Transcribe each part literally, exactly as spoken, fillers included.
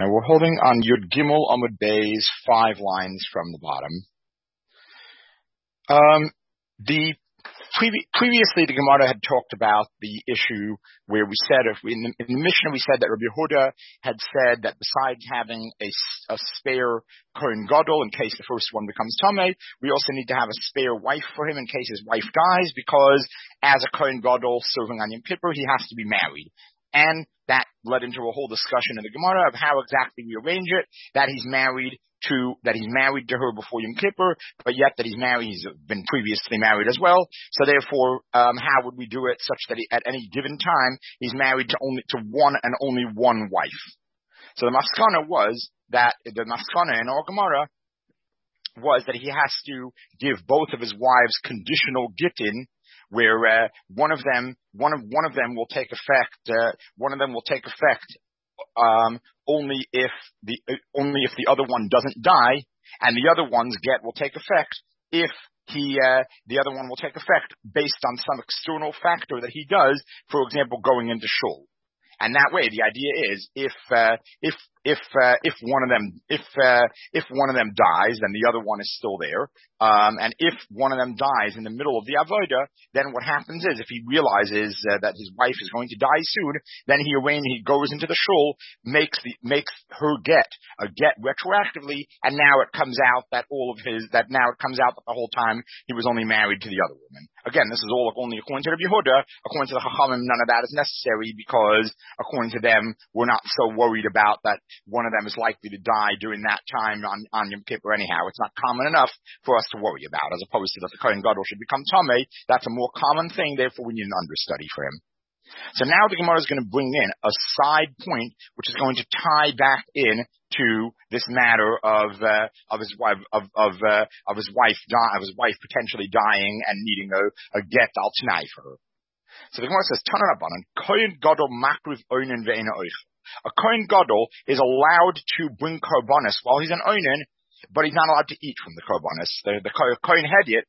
Now we're holding on Yud Gimel Amud Beis, five lines from the bottom. Um, the previ- previously the Gemara had talked about the issue where we said, if we, in, the, in the Mishnah we said that Rabbi Yehuda had said that besides having a, a spare Kohen Gadol in case the first one becomes Tameh, we also need to have a spare wife for him in case his wife dies, because as a Kohen Gadol serving on Yom Kippur, he has to be married. And that led into a whole discussion in the Gemara of how exactly we arrange it, that he's married to, that he's married to her before Yom Kippur, but yet that he's married, he's been previously married as well. So therefore, um, how would we do it such that he, at any given time, he's married to only, to one and only one wife? So the maskana was that, the maskana in our Gemara was that he has to give both of his wives conditional gittin, where uh, one of them, one of one of them will take effect. Uh, one of them will take effect um, only if the uh, only if the other one doesn't die, and the other one's get will take effect if he uh, the other one will take effect based on some external factor that he does. For example, going into shul. And that way, the idea is if uh, if if uh, if one of them if uh, if one of them dies, then the other one is still there. Um, and if one of them dies in the middle of the avoda, then what happens is if he realizes uh, that his wife is going to die soon, then he arranges, he goes into the shul, makes the makes her get a get retroactively, and now it comes out that all of his that now it comes out that the whole time he was only married to the other woman. Again, this is all only according to Rabbi Yehuda. According to the Chachamim, none of that is necessary, because according to them, we're not so worried about that one of them is likely to die during that time on, on Yom Kippur anyhow. It's not common enough for us to worry about, as opposed to that the Kohen Gadol should become Tameh. That's a more common thing, therefore we need an understudy for him. So now the Gemara is going to bring in a side point, which is going to tie back in to this matter of uh, of his wife of of uh, of his wife die, of his wife potentially dying and needing a, a get al t'nai for her. So the Gemara says, Tanan Rabbanan, Kohen Gadol makriv oinen ve'ena oich. A Kohen Gadol is allowed to bring korbanos while he's an oinen, but he's not allowed to eat from the korbanos. The, the Kohen Hedyot,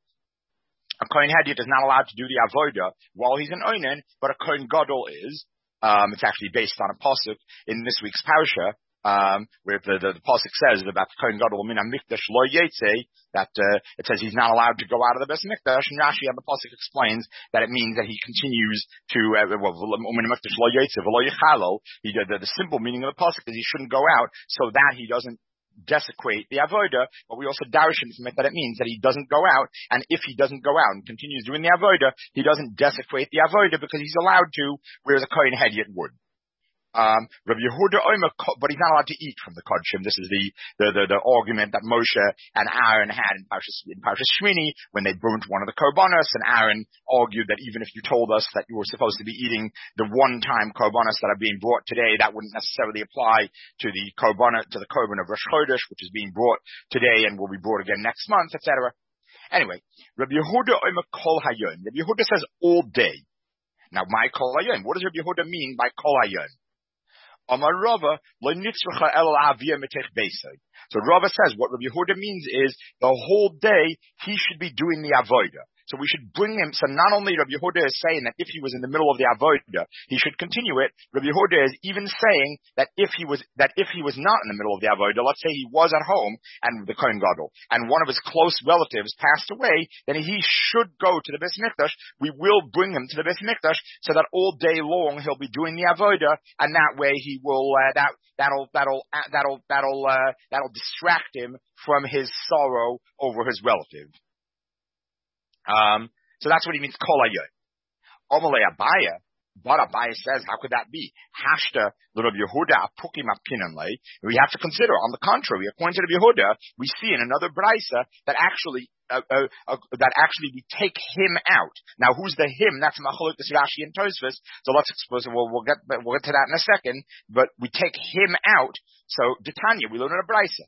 a Kohen Hedyot is not allowed to do the avoda while he's an oinen, but a Kohen Gadol is. Um, it's actually based on a pasuk in this week's parasha, um, where the, the, the pasuk says about the Kohen Gadol min hamikdash lo yetze, that uh, it says he's not allowed to go out of the Beis Mikdash, and Rashi on the pasuk explains that it means that he continues to uh, well, min hamikdash lo yetze v'lo yichalo. He the, the simple meaning of the pasuk is he shouldn't go out so that he doesn't desecrate the avoda, but we also darshan from it that it means that he doesn't go out, and if he doesn't go out and continues doing the avoda, he doesn't desecrate the avoda because he's allowed to, whereas a Kohen Hedyot would. Um, Rabbi Yehuda Omer, but he's not allowed to eat from the kodshim. This is the, the, the, the argument that Moshe and Aaron had in Parshas, in Parshas Shmini when they burnt one of the korbanos, and Aaron argued that even if you told us that you were supposed to be eating the one-time korbanos that are being brought today, that wouldn't necessarily apply to the korban, to the korban of Rosh Chodesh, which is being brought today and will be brought again next month, et cetera. Anyway, Rabbi Yehuda Omer kol hayom. Rabbi Yehuda says all day. Now, my kol hayom. What does Rabbi Yehuda mean by kol hayom? Amar Rava, lo nitzracha el avia mitech beisai. So Rava says what Rabbi Yehuda means is the whole day he should be doing the avoda. So we should bring him. So not only Rabbi Yehuda is saying that if he was in the middle of the avoda, he should continue it. Rabbi Yehuda is even saying that if he was that if he was not in the middle of the avoda, let's say he was at home and the Kohen Gadol, and one of his close relatives passed away, then he should go to the Beis Mikdash. We will bring him to the Beis Mikdash so that all day long he'll be doing the avoda, and that way he will uh, that that'll that'll uh, that'll that'll uh, that'll distract him from his sorrow over his relative. Um, so that's what he means, kol hayom. Omalei Abaya, but Abaya says, how could that be? Hashta l'Rabbi Yehuda apukim apkinanlei. We have to consider, on the contrary, according to Rabbi Yehuda, we see in another brisa that actually, uh, uh, uh, that actually we take him out. Now, who's the him? That's Machlokes Rashi and Tosfos. So let's expose. We'll, we'll get we'll get to that in a second. But we take him out. So Titania, we learn in a brisa.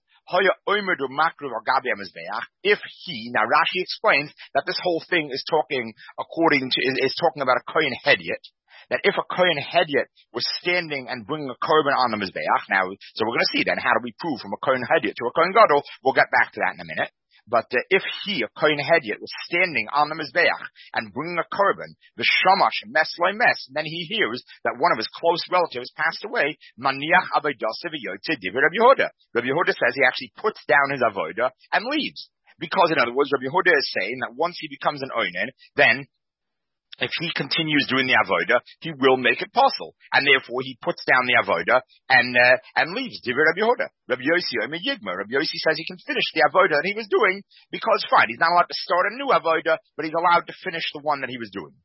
If he, now Rashi explains that this whole thing is talking according to, is, is talking about a Kohen Hedyot, that if a Kohen Hedyot was standing and bringing a korban on the Mizbeach, now, so we're going to see then, how do we prove from a Kohen Hedyot to a Kohen Gadol? We'll get back to that in a minute. but uh, if he, a kohen hedyot, was standing on the mizbeach and bringing a korban, the shamash mes loy mes, and then he hears that one of his close relatives passed away, maniach avodah v'yotze divrei Rabbi Yehuda. Rabbi Yehuda says he actually puts down his avodah and leaves. Because, in other words, Rabbi Yehuda is saying that once he becomes an oinen, then if he continues doing the avodah, he will make it possible, and therefore he puts down the avodah and uh, and leaves. Divrei Rabbi Yehuda. Rabbi Yossi Omer Yigma. Rabbi Yossi says he can finish the avodah that he was doing because fine, he's not allowed to start a new avodah, but he's allowed to finish the one that he was doing.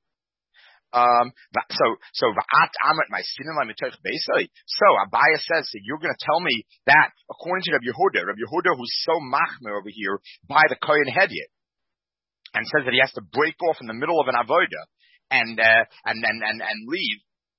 Um, so, so, va'at amat my sinin lamitoch beisai. So, Abaya says, so you're going to tell me that, according to Rabbi Yehuda, Rabbi Yehuda, who's so machmer over here by the kohen hedyot, and says that he has to break off in the middle of an avodah and, uh, and, and, and, and leave.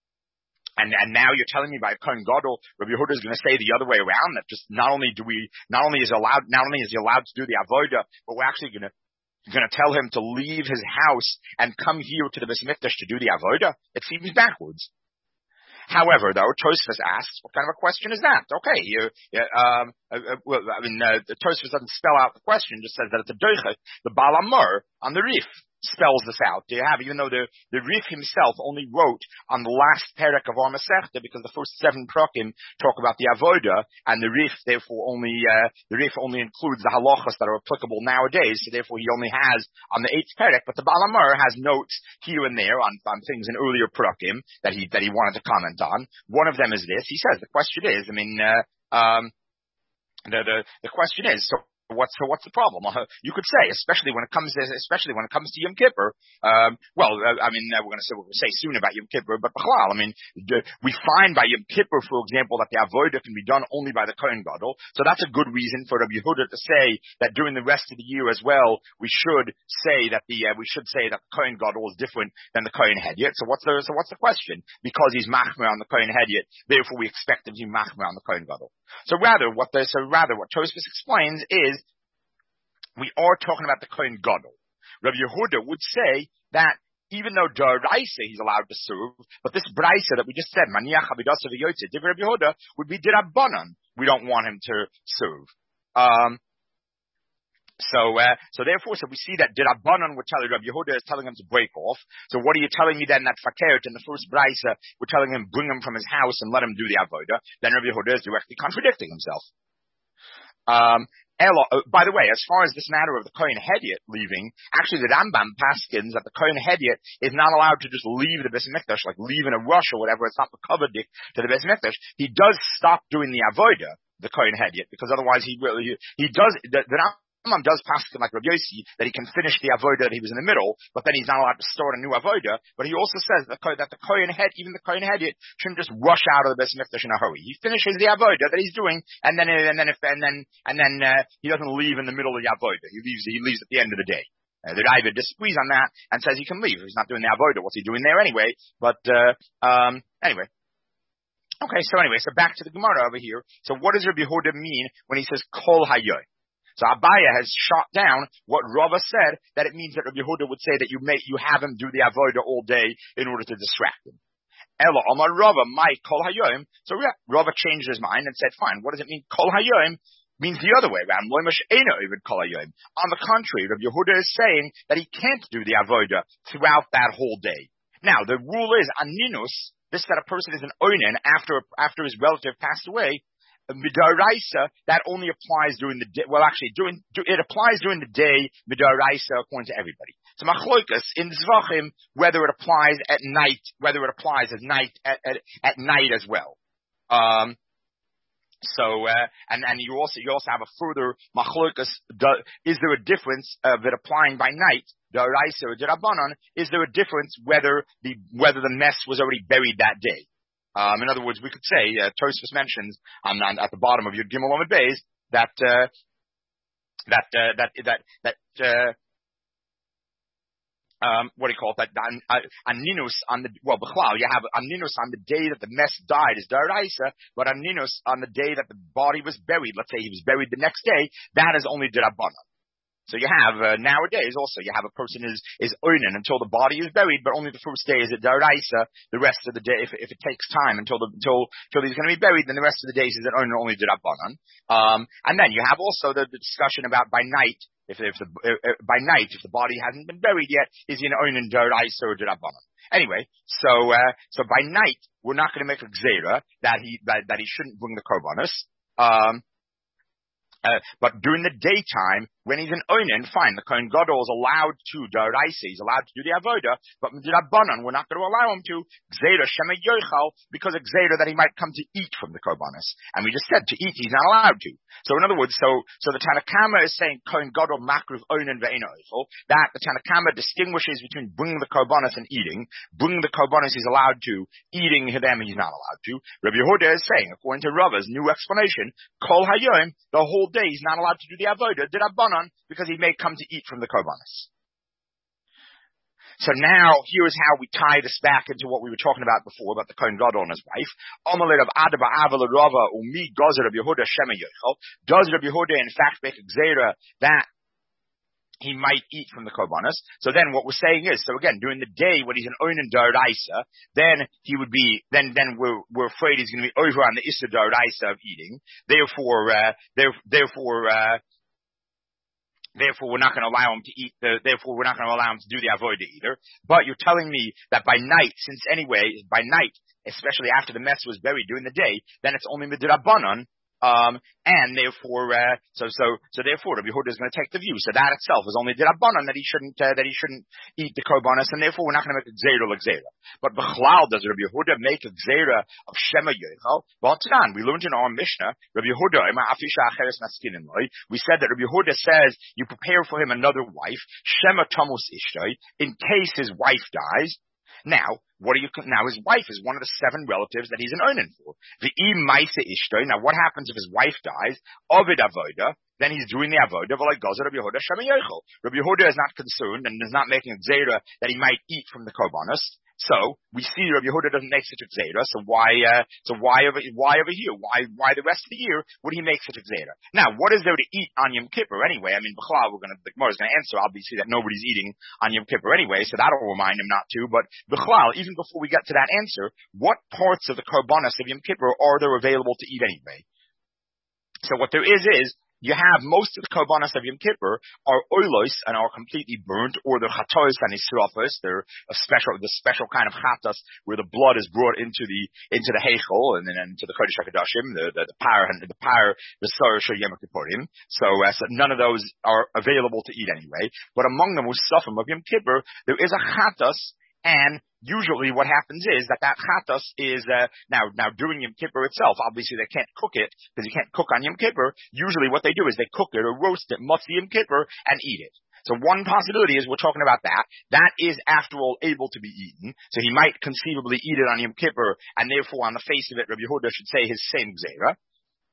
And, and now you're telling me by Kohen Gadol, Rabbi Yehuda is going to say the other way around, that just not only do we, not only is allowed, not only is he allowed to do the avodah, but we're actually going to You're going to tell him to leave his house and come here to the Beis Mikdash to do the avodah? It seems backwards. However, though, Tosfos asks, what kind of a question is that? Okay, you, um, uh, well, I mean, uh, the Tosfos doesn't spell out the question; just says that it's a doichet. The Baal Amor on the Rif spells this out. Do you have, even though the the Rif himself only wrote on the last perek of our Masechta, because the first seven prakim talk about the avodah, and the Rif therefore only uh, the Rif only includes the halachas that are applicable nowadays. So therefore, he only has on the eighth perek. But the Baal Amor has notes here and there on, on things in earlier prakim that he that he wanted to comment on. One of them is this. He says the question is, I mean, uh, um, the the the question is so. What's so what's the problem? Uh, you could say, especially when it comes to, especially when it comes to Yom Kippur. Um, well, uh, I mean, uh, we're going to say we're going to say soon about Yom Kippur, but B'chlal, I mean, the, we find by Yom Kippur, for example, that the avodah can be done only by the Kohen Gadol. So that's a good reason for Rabbi Yehuda to say that during the rest of the year as well, we should say that the uh, we should say that the Kohen Gadol is different than the Kohen Hedyot. So what's the so what's the question? Because he's machmer on the Kohen Hedyot, therefore we expect him to be machmer on the Kohen Gadol. So rather, what the, so rather what Tosfos explains is, we are talking about the Kohen Gadol. Rabbi Yehuda would say that even though D'oraisa he's allowed to serve, but this Braisa that we just said, Maniach Abidasa V'Yotze, Divrei Rabbi Yehuda, would be D'Rabbanan. We don't want him to serve. Um, so, uh, so therefore, so we see that D'Rabbanan would tell you, Rabbi Yehuda is telling him to break off. So what are you telling me then that Fakert in the first Braisa, we're telling him bring him from his house and let him do the Avodah? Then Rabbi Yehuda is directly contradicting himself. Um, Uh, by the way, as far as this matter of the Kohen Hedyot leaving, actually the Rambam paskins that the Kohen Hedyot is not allowed to just leave the Beis Mikdash, like leave in a rush or whatever. It's not the kovadik to the Beis Mikdash. He does stop doing the avodah, the Kohen Hedyot, because otherwise he will. He, he does. The, the Rambam does paskin like Rabbi Yossi that he can finish the avodah that he was in the middle, but then he's not allowed to start a new avodah. But he also says that, that the Kohen Hedyot, even the Kohen Hedyot, shouldn't just rush out of the Beis Mikdash in a hurry. He finishes the avodah that he's doing, and then and then if and then and then uh, he doesn't leave in the middle of the avodah. He leaves. He leaves at the end of the day. Uh, the Raiva disagrees on that and says he can leave. He's not doing the avodah. What's he doing there anyway? But uh, um, anyway. Okay, so anyway, so back to the Gemara over here. So what does Rabbi Yehuda mean when he says Kol Hayoy? So Abaya has shot down what Rava said, that it means that Rabbi Yehuda would say that you make, you have him do the avodah all day in order to distract him. Ela Amar Rava, my Kol Hayoim. So yeah, Rava changed his mind and said, fine, what does it mean? Kol Hayoim means the other way around. On the contrary, Rabbi Yehuda is saying that he can't do the avodah throughout that whole day. Now, the rule is, aninus, this that a person is an oinen after, after his relative passed away, Midaraisa, that only applies during the day. Well, actually, during, it applies during the day, Midaraisa, according to everybody. So machloikas in Zvachim, whether it applies at night, whether it applies at night, at, at, at night as well. Um, so, uh, and, and you also, you also have a further machloikas, is there a difference of it applying by night, D'oraisa or D'Rabbanan? Is there a difference whether the, whether the mess was already buried that day? Um, in other words, we could say, uh, Tosfos mentions on, on, at the bottom of Yud Gimel Amud Beis that, uh, that, uh, that, that, that, uh, um, what do you call it? That, aninus on the, well, b'chlal, you have aninus on the day that the mess died is D'oraisa, but aninus on the day that the body was buried, let's say he was buried the next day, that is only D'Rabbanan. So you have, uh, nowadays also, you have a person is, is oinen until the body is buried, but only the first day is a D'oraisa. The rest of the day, if, if it takes time until the, until, until he's going to be buried, then the rest of the days is an oinen only D'Rabbanan. Um, and then you have also the, the discussion about by night, if, if the, if, by night, if the body hasn't been buried yet, is he an oinen d'oraisa or d'rabbanan? Anyway, so, uh, so by night, we're not going to make a gzeira that he, that, that he shouldn't bring the korbanos. Um, Uh, but during the daytime, when he's an oinen, fine, the Kohen Gadol is allowed to, d'oraisa, he's allowed to do the avoda, but d'rabbanan, we're not going to allow him to, gzeira shema yoichal, because of gzeira that he might come to eat from the korbanos. And we just said, to eat, he's not allowed to. So in other words, so, so the Tanna Kama is saying, Kohen Gadol makriv oinen ve'ena oichel, that the Tanna Kama distinguishes between bringing the korbanos and eating. Bringing the korbanos he's allowed to, eating them he's not allowed to. Rabbi Yehuda is saying, according to Rava's new explanation, kol hayoim, the whole day he's not allowed to do the avodah, d'rabbanan, because he may come to eat from the korbanos. So now, here is how we tie this back into what we were talking about before, about the Kohen Gadol and his wife. Does Rabbi Yehuda in fact make a gzeira that he might eat from the korbanos? So then what we're saying is, so again, during the day when he's an oinen d'oraisa, then he would be, then, then we're, we're afraid he's going to be over on the issa d'oraisa of eating. Therefore, uh, there, therefore, uh, therefore we're not going to allow him to eat the, therefore we're not going to allow him to do the avodah either. But you're telling me that by night, since anyway, by night, especially after the mess was buried during the day, then it's only midrabanan. Um, and therefore, uh, so, so, so therefore, Rabbi Yehuda is going to take the view. So that itself is only d'rabbanan that he shouldn't, uh, that he shouldn't eat the korbanos, and therefore we're not going to make a gzeira l'gzeira. But b'chlal, does Rabbi Yehuda make a gzeira of shema yochel? B'atran, we learned in our Mishnah, Rabbi Yehuda, we said that Rabbi Yehuda says you prepare for him another wife, shema tamus ishtoi, in case his wife dies. Now, what do you, now his wife is one of the seven relatives that he's an oinen for. V'im ma'isa ishtoi, now what happens if his wife dies? Ovid avoda, then he's doing the avoda, v'lai gozer Rabbi Yehuda shema yochel. Rabbi Yehuda is not concerned and is not making a gzeira that he might eat from the korbanos. So we see Rabbi Yehuda doesn't make such a gzeira. So why, uh, so why over, why over here? Why, why the rest of the year would he make such a gzeira? Now, what is there to eat on Yom Kippur anyway? I mean, b'chlal, we're gonna, the Gemara is gonna answer obviously that nobody's eating on Yom Kippur anyway, so that'll remind him not to. But b'chlal, even before we get to that answer, what parts of the korbanos of Yom Kippur are there available to eat anyway? So what there is is, you have most of the korbanos of Yom Kippur are oilos and are completely burnt, or they're chatos and israfos. They're a special, the special kind of chatas where the blood is brought into the into the heichel and then into the kodesh hakadoshim, the the, the par the par the sar Yom Kippurim. So, uh, so none of those are available to eat anyway. But among the musafim of Yom Kippur, there is a chatas. And usually what happens is that that chatas is, uh, now, now during Yom Kippur itself, obviously they can't cook it, because you can't cook on Yom Kippur. Usually what they do is they cook it or roast it, motzi Yom Kippur, and eat it. So one possibility is we're talking about that. That is, after all, able to be eaten. So he might conceivably eat it on Yom Kippur, and therefore on the face of it, Rabbi Yehuda should say his same gzeira.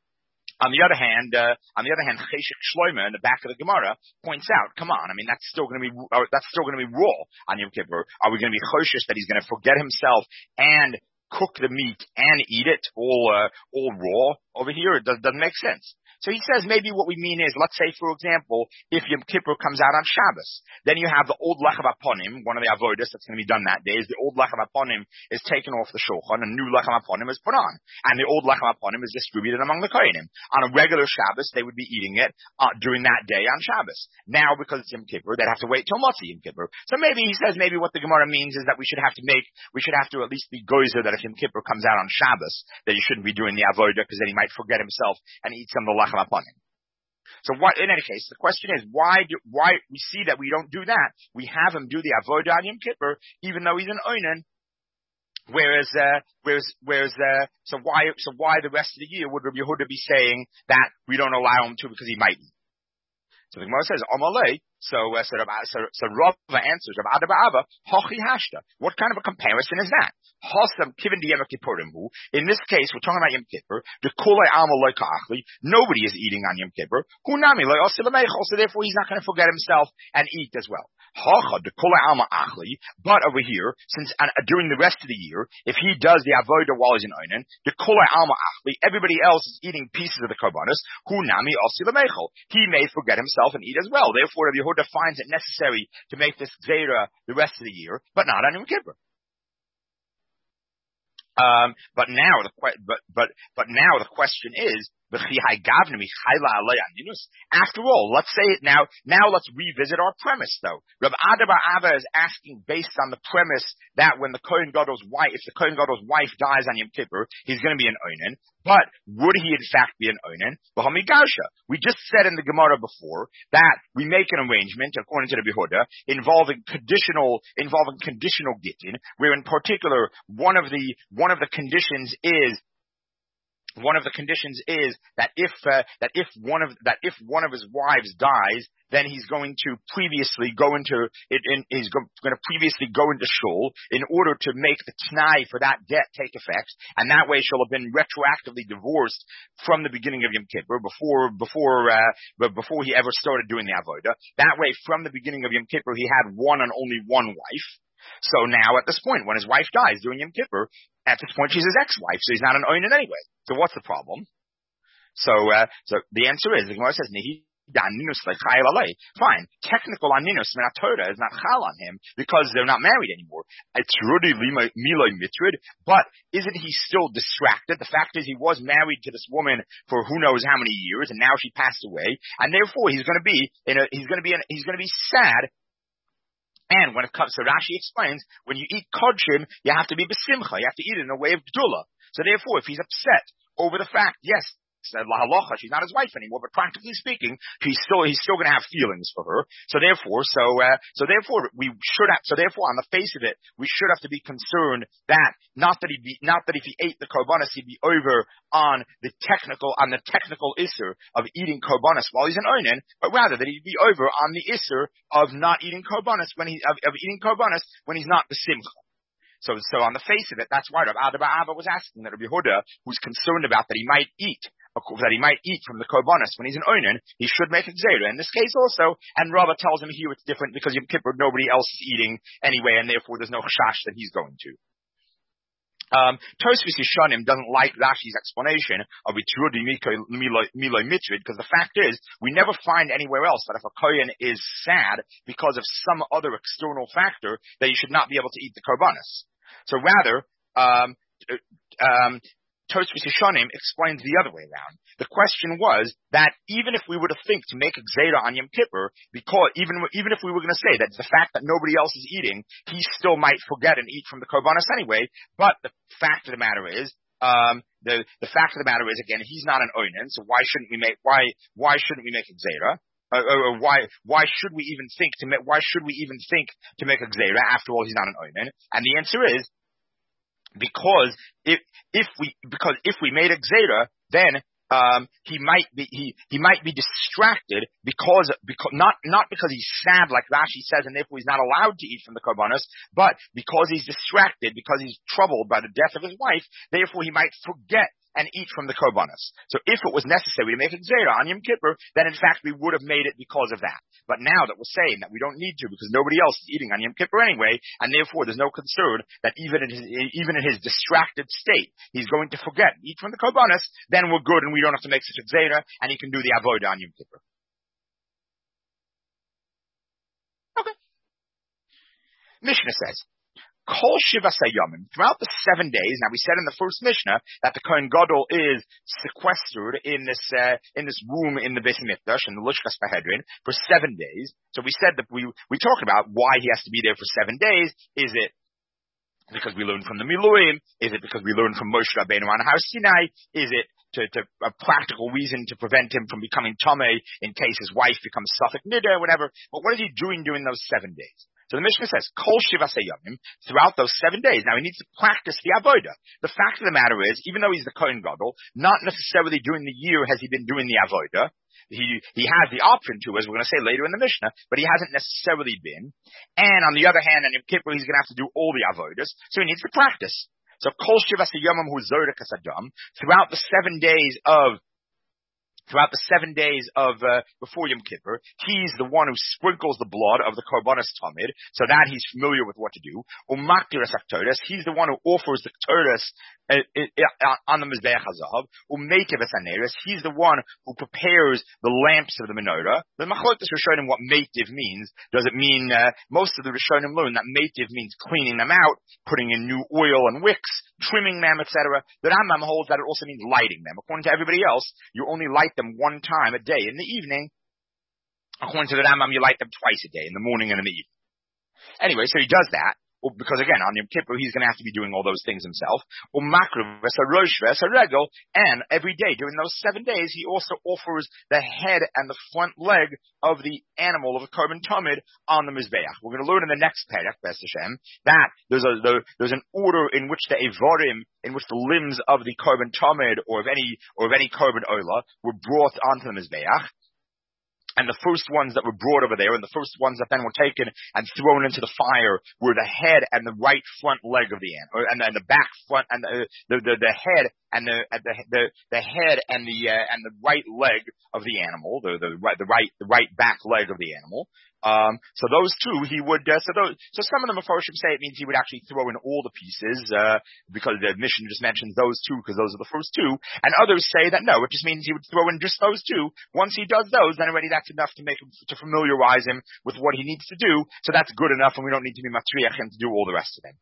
On the other hand, uh, on the other hand, Cheshik Shloima in the back of the Gemara points out, come on, I mean, that's still going to be, uh, that's still going to be raw on Yom Kippur. Are we going to be choshish that he's going to forget himself and cook the meat and eat it all, uh, all raw over here? It does, doesn't make sense. So he says maybe what we mean is, let's say, for example, if Yom Kippur comes out on Shabbos, then you have the old lechem aponim, one of the avodas that's going to be done that day, is the old lechem aponim is taken off the shulchan, and new lechem aponim is put on. And the old lechem aponim is distributed among the kohenim. On a regular Shabbos, they would be eating it uh, during that day on Shabbos. Now, because it's Yom Kippur, they'd have to wait till Motzi Yom Kippur. So maybe he says maybe what the Gemara means is that we should have to make, we should have to at least be gozer that if Yom Kippur comes out on Shabbos, that he shouldn't be doing the avodah, because then he might forget himself and eat some of the lechem upon him. So what, in any case, the question is, why do, why, we see that we don't do that. We have him do the avodah on Yom Kippur, even though he's an oinen, whereas, uh, whereas, whereas, uh, so why, so why the rest of the year would Rabbi Yehuda be saying that we don't allow him to because he might eat? So the Gemara says, Amalei, so, uh, so, so, so Rava answers, Rav Ada Ba'ava, Hochi Hashta. What kind of a comparison is that? Hosam Kivin Yom Kippurim. In this case, we're talking about Yom Kippur. The Kulei Alma Loika Achli. Nobody is eating on Yom Kippur. Hunami Loi Osilamechol. So therefore, he's not going to forget himself and eat as well. Hacha the Kulei Alma Achli. But over here, since uh, during the rest of the year, if he does the avodah while he's in Oinen, the Kulei Alma Achli, everybody else is eating pieces of the korbanos. Hunami Osilamechol. He may forget himself and eat as well. Therefore, Rabbi Yehuda finds it necessary to make this gzeira the rest of the year, but not on Yom Kippur. Um, but now the que- but but but now the question is, After all, let's say it now, now let's revisit our premise though. Rav Ada bar Abba is asking based on the premise that when the Kohen Gadol's wife, if the Kohen Gadol's wife dies on Yom Kippur, he's going to be an oinen. But would he in fact be an oinen? We just said in the Gemara before that we make an arrangement, according to the Yehuda, involving conditional, involving conditional gittin, where in particular one of the, one of the conditions is One of the conditions is that if uh, that if one of that if one of his wives dies, then he's going to previously go into it. In, he's go, going to previously go into shul in order to make the t'nai for that get take effect, and that way she'll have been retroactively divorced from the beginning of Yom Kippur before before uh, before he ever started doing the avodah. That way, from the beginning of Yom Kippur, he had one and only one wife. So now at this point, when his wife dies during Yom Kippur, at this point she's his ex-wife, so he's not an oinen anyway. So what's the problem? So, uh, so the answer is, the Gemara says, Nihi daninus like chayil alei. Fine. Technical aninus min Torah is not chal on him because they're not married anymore. It's rudi miloi mitrid, but isn't he still distracted? The fact is he was married to this woman for who knows how many years, and now she passed away, and therefore he's going to be in a, he's going to be in, he's going to be sad. And when it comes, so Rashi explains, when you eat kodshim, you have to be besimcha, you have to eat it in a way of gdula. So therefore, if he's upset over the fact, yes, la halacha, she's not his wife anymore, but practically speaking, he's still, he's still gonna have feelings for her. So therefore, so, uh, so therefore, we should have, so therefore, on the face of it, we should have to be concerned that, not that he be, not that if he ate the korbanos, he'd be over on the technical, on the technical isser of eating korbanos while he's an oinen, but rather that he'd be over on the isser of not eating korbanos when he, of, of eating korbanos when he's not the simcha. So, so on the face of it, that's why Rav Ada bar Abba was asking that Rabbi Yehuda, who's concerned about that he might eat, that he might eat from the korbanos when he's an oinen, he should make a gzeira. In this case also, and Rava tells him here it's different because Yom Kippur nobody else is eating anyway, and therefore there's no chashash that he's going to. Um, Tosfos Yeshanim doesn't like Rashi's explanation of Itrudi Miloi Mitrid, because the fact is, we never find anywhere else that if a Kohen is sad because of some other external factor, that he should not be able to eat the korbanos. So rather, um, um, Tosfos Yeshanim explains the other way around. The question was that even if we were to think to make a gzeira on Yom Kippur, because even even if we were going to say that the fact that nobody else is eating, he still might forget and eat from the korbanos anyway. But the fact of the matter is, um, the the fact of the matter is, again, he's not an oinen, so why shouldn't we make why why shouldn't we make a gzeira? Uh, or why why should we even think to make why should we even think to make a gzeira? After all, he's not an oinen, and the answer is, because if if we because if we made a gzeira, then um he might be he he might be distracted because because not not because he's sad like Rashi says, and therefore he's not allowed to eat from the korbanos, but because he's distracted, because he's troubled by the death of his wife, therefore he might forget and eat from the korbanos. So if it was necessary to make a gzeira on Yom Kippur, then in fact we would have made it because of that. But now that we're saying that we don't need to because nobody else is eating on Yom Kippur anyway, and therefore there's no concern that even in his, even in his distracted state, he's going to forget and eat from the korbanos, then we're good and we don't have to make such a gzeira, and he can do the avodah on Yom Kippur. Okay. Mishnah says, Kol Shiva Sayomim, throughout the seven days. Now we said in the first Mishnah that the Kohen Gadol is sequestered in this uh, in this room in the Beis Mikdash in the Lishkas Bahedrin for seven days. So we said that we we talked about why he has to be there for seven days. Is it because we learned from the Miluim? Is it because we learned from Moshe Rabbeinu on Har Sinai? Is it to, to a practical reason to prevent him from becoming Tomei in case his wife becomes Safek Nida or whatever? But what is he doing during those seven days? So the Mishnah says, Kol Shiva Sayomim, throughout those seven days. Now he needs to practice the avodah. The fact of the matter is, even though he's the Kohen Gadol, not necessarily during the year has he been doing the avodah. He, he has the option to, as we're going to say later in the Mishnah, but he hasn't necessarily been. And on the other hand, on Yom Kippur, he's going to have to do all the avodas, so he needs to practice. So Kol Shiva Sayomim hu Zodek Hasadam, throughout the seven days of throughout the seven days of uh, before Yom Kippur, he's the one who sprinkles the blood of the Korbanos Tamid, so that he's familiar with what to do. Umaktiras Aktoras, he's the one who offers the Ktoras uh, uh, on the Mizbeach HaZahav. Umetivas Aneris, he's the one who prepares the lamps of the menorah. The Machlokas Rishonim, what Meitiv means, does it mean, uh, most of the Rishonim learn that Meitiv means cleaning them out, putting in new oil and wicks, trimming them, et cetera. The Rambam holds that it also means lighting them. According to everybody else, you only light them one time a day in the evening. According to the Rambam, you light them twice a day, in the morning and in the evening. Anyway, so he does that, because again, on Yom Kippur, he's going to have to be doing all those things himself. And every day, during those seven days, he also offers the head and the front leg of the animal, of the Korban Tamid, on the Mizbeach. We're going to learn in the next Perek, B'ez Hashem, that there's a, there, there's an order in which the Evorim, in which the limbs of the Korban Tamid, or of any, or of any Korban Ola, were brought onto the Mizbeach. And the first ones that were brought over there, and the first ones that then were taken and thrown into the fire, were the head and the right front leg of the animal, and, and the back front, and the the, the, the head and the, the the the head and the uh, and the right leg of the animal, the the right the right the right back leg of the animal. Um, so those two, he would. Uh, so those, so some of the Mefarshim say it means he would actually throw in all the pieces, uh, because the mission just mentions those two, because those are the first two. And others say that no, it just means he would throw in just those two. Once he does those, then already that's enough to make him, to familiarize him with what he needs to do. So that's good enough, and we don't need to be matriach him to do all the rest of them.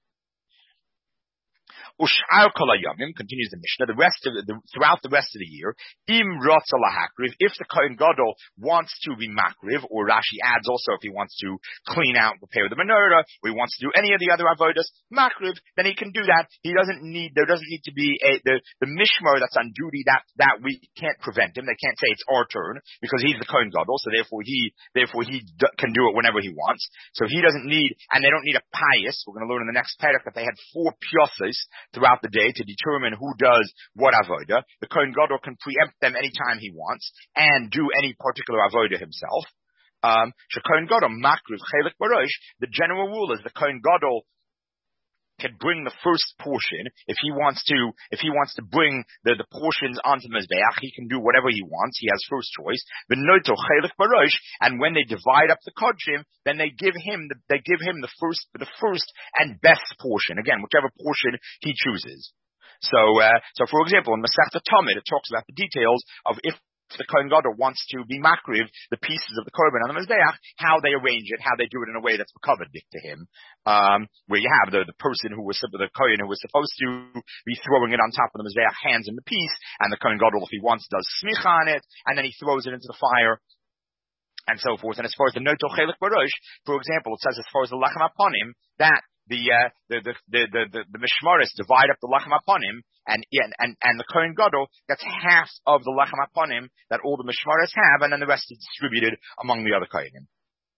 Ush'ar kol hayomim, continues the Mishnah, the rest of the, throughout the rest of the year, im rotza lahakriv, if the Kohen Gadol wants to be makriv, or Rashi adds also if he wants to clean out, prepare the menorah, or he wants to do any of the other avodas, makriv, then he can do that. He doesn't need, there doesn't need to be a, the, the mishmar that's on duty, that, that we can't prevent him. They can't say it's our turn, because he's the Kohen Gadol, so therefore he, therefore he d- can do it whenever he wants. So he doesn't need, and they don't need a pious. We're going to learn in the next parak that they had four piosas throughout the day to determine who does what avoda. The Kohen Gadol can preempt them anytime he wants and do any particular avoda himself. Um, Kohen Gadol makriv chelik barosh. The general rule is the Kohen Gadol can bring the first portion if he wants to. If he wants to bring the, the portions onto the mizbeach, he can do whatever he wants. He has first choice. V'noto chelik barosh, and when they divide up the kodshim, then they give him the, they give him the first the first and best portion. Again, whichever portion he chooses. So, uh, so for example, in Masechta Tamid, it talks about the details of if the Kohen Gadol wants to be makriv the pieces of the korban on the mizbeach, how they arrange it, how they do it in a way that's mekavedik to him. Um, where you have the, the person who was, the Kohen who was supposed to be throwing it on top of the mizbeach, hands in the piece, and the Kohen Gadol, if he wants, does smicha on it, and then he throws it into the fire, and so forth. And as far as the noto chelik barosh, for example, it says as far as the lachem aponim, that the, uh, the, the, the, the, the, the mishmaris divide up the lachem aponim, and, and, and the Kohen Gadol gets half of the lachem aponim that all the mishmaris have, and then the rest is distributed among the other Kohenim.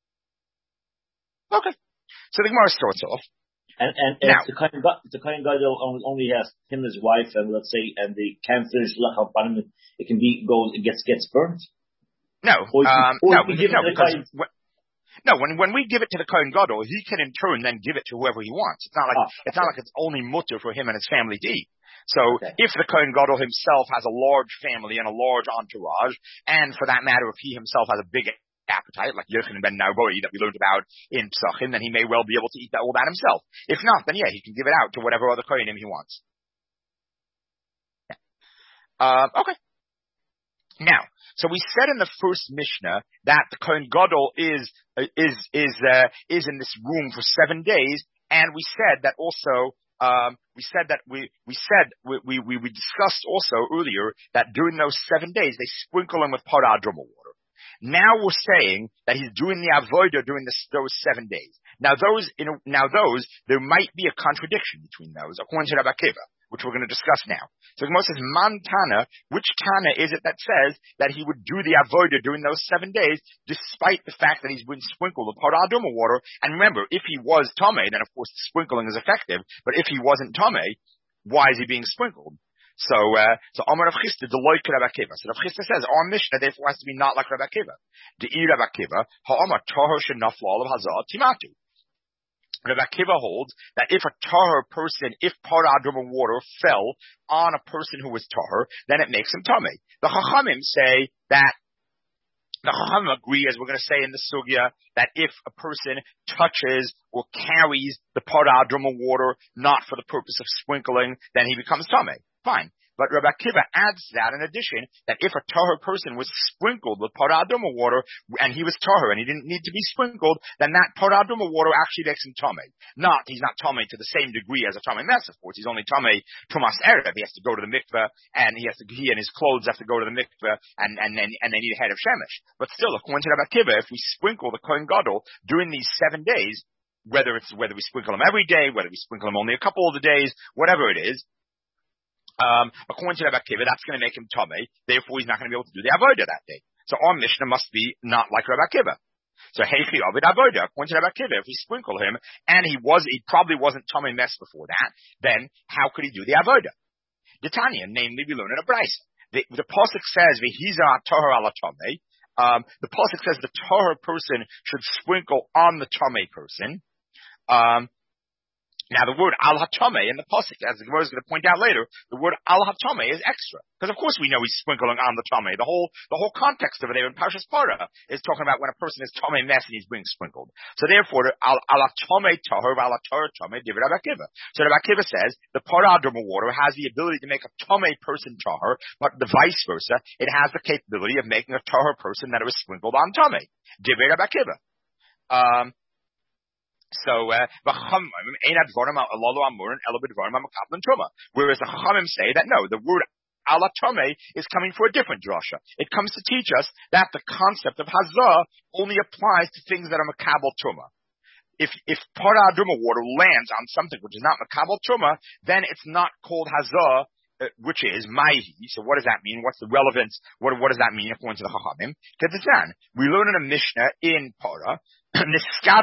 Okay. So the Gemara starts off. And, and, and now, if the Kohen Gadol, the Kohen Gadol only has him and his wife, and let's say, and the can't finish lachem aponim, it can be, goes, it gets, gets burnt? No, or you, um, or no, you give no, it because, when, no, when, when we give it to the Kohen Gadol, he can in turn then give it to whoever he wants. It's not like, ah, it's not like it's only mutter for him and his family to eat. So, okay. If the Kohen Gadol himself has a large family and a large entourage, and for that matter, if he himself has a big appetite, like Yochanan ben Nauboi that we learned about in Psachim, then he may well be able to eat that, all that himself. If not, then yeah, he can give it out to whatever other Kohenim he wants. Uh, okay. Now, so we said in the first Mishnah that the Kohen Gadol is, is, is, uh, is in this room for seven days, and we said that also, um, we said that we, we said, we, we, we discussed also earlier that during those seven days, they sprinkle him with parah adumah water. Now we're saying that he's doing the avodah during this, those seven days. Now those, you know, now those, there might be a contradiction between those, according to Rabbi Akiva, which we're going to discuss now. So the Gemara says, Man Tana, which Tana is it that says that he would do the avodah during those seven days, despite the fact that he's been sprinkled with parah adumah water? And remember, if he was tamei, then of course the sprinkling is effective. But if he wasn't tamei, why is he being sprinkled? So, uh, so Amar Rav Chisda, the loik Rav Akiva. So Rav Chisda says, our Mishnah therefore has to be not like Rav Akiva. De'i Rav Akiva, ha'amar tahor shenafla alav hazah timatu. Rabbi Akiva holds that if a tahor person, if paraduma water fell on a person who was tahor, then it makes him tamei. The Chachamim say that the Chachamim agree, as we're going to say in the sugya, that if a person touches or carries the paraduma water not for the purpose of sprinkling, then he becomes tamei. Fine. But Rabbi Akiva adds that in addition, that if a tahor person was sprinkled with paraduma water, and he was tahor and he didn't need to be sprinkled, then that paraduma water actually makes him tamei. Not, he's not tamei to the same degree as a tamei mess, of course. He's only tamei tumas erev. He has to go to the mikveh, and he has to, he and his clothes have to go to the mikveh, and, and, and, and they need a head of shemesh. But still, according to Rabbi Akiva, if we sprinkle the Kohen Gadol during these seven days, whether it's, whether we sprinkle him every day, whether we sprinkle him only a couple of the days, whatever it is, Um, according to Rabbi Akiva, that's going to make him tamei. Therefore, he's not going to be able to do the avodah that day. So our Mishnah must be not like Rabbi Akiva. So heichi avid avodah. According to Rabbi Akiva, if we sprinkle him and he was, he probably wasn't tamei mess before that, then how could he do the avodah? The Tanya, namely, we learn in a brayso. The, the pasuk says v'hiza tahor ala tamei. Um, the pasuk says the tahor person should sprinkle on the tamei person. Um. Now, the word al hatamei in the pasuk, as the Gemara is going to point out later, the word al hatamei is extra, because of course we know he's sprinkling on the tamei. The whole the whole context over there in Parshas Parah is talking about when a person is tamei mess and he's being sprinkled. So therefore, al al hatamei tahor al hatar tamei divrei Rabbi Akiva. So Rabbi Akiva says the paraduma water has the ability to make a tamei person tahor, but the vice versa, it has the capability of making a tahor person that was sprinkled on tamei divrei Rabbi Akiva. Um. So, uh, whereas the Chachamim say that no, the word ala tamei is coming for a different drasha. It comes to teach us that the concept of hazah only applies to things that are makabel truma. If if paraduma water lands on something which is not makabel truma, then it's not called hazah, uh, which is maihi. So what does that mean? What's the relevance? What what does that mean according to the Chachamim? Because it's done. We learn in a Mishnah in Parah. If the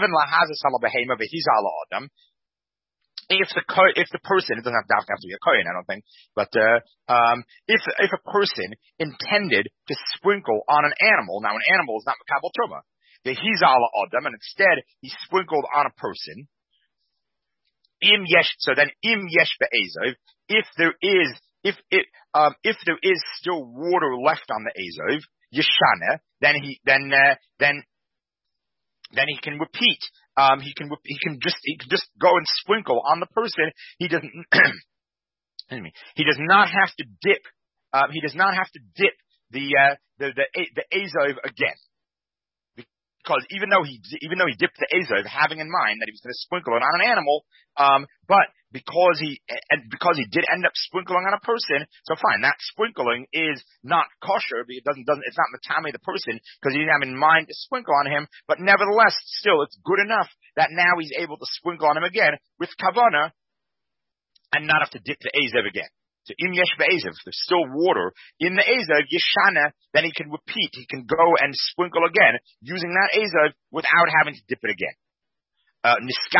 if the person, it doesn't have to, have to be a kohen, I don't think, but uh, um, if if a person intended to sprinkle on an animal, now an animal is not makabel truma, the hizala adam, and instead he sprinkled on a person. Im yesh, so then im yesh be'ezov, if there is if it um, if there is still water left on the ezov, yeshana, then he then uh, then. Then he can repeat. Um, he can he can just he can just go and sprinkle on the person. He doesn't. excuse me. He does not have to dip. Um, he does not have to dip the uh, the the the azov again, because even though he even though he dipped the azov, having in mind that he was going to sprinkle it on an animal, um, but because he and because he did end up sprinkling on a person, so fine, that sprinkling is not kosher. It doesn't doesn't it's not matame the person because he didn't have in mind to sprinkle on him. But nevertheless, still, it's good enough that now he's able to sprinkle on him again with kavana and not have to dip the azev again. So im yesh be'ezev, if there's still water in the azev, yeshana, then he can repeat. He can go and sprinkle again using that azev without having to dip it again. But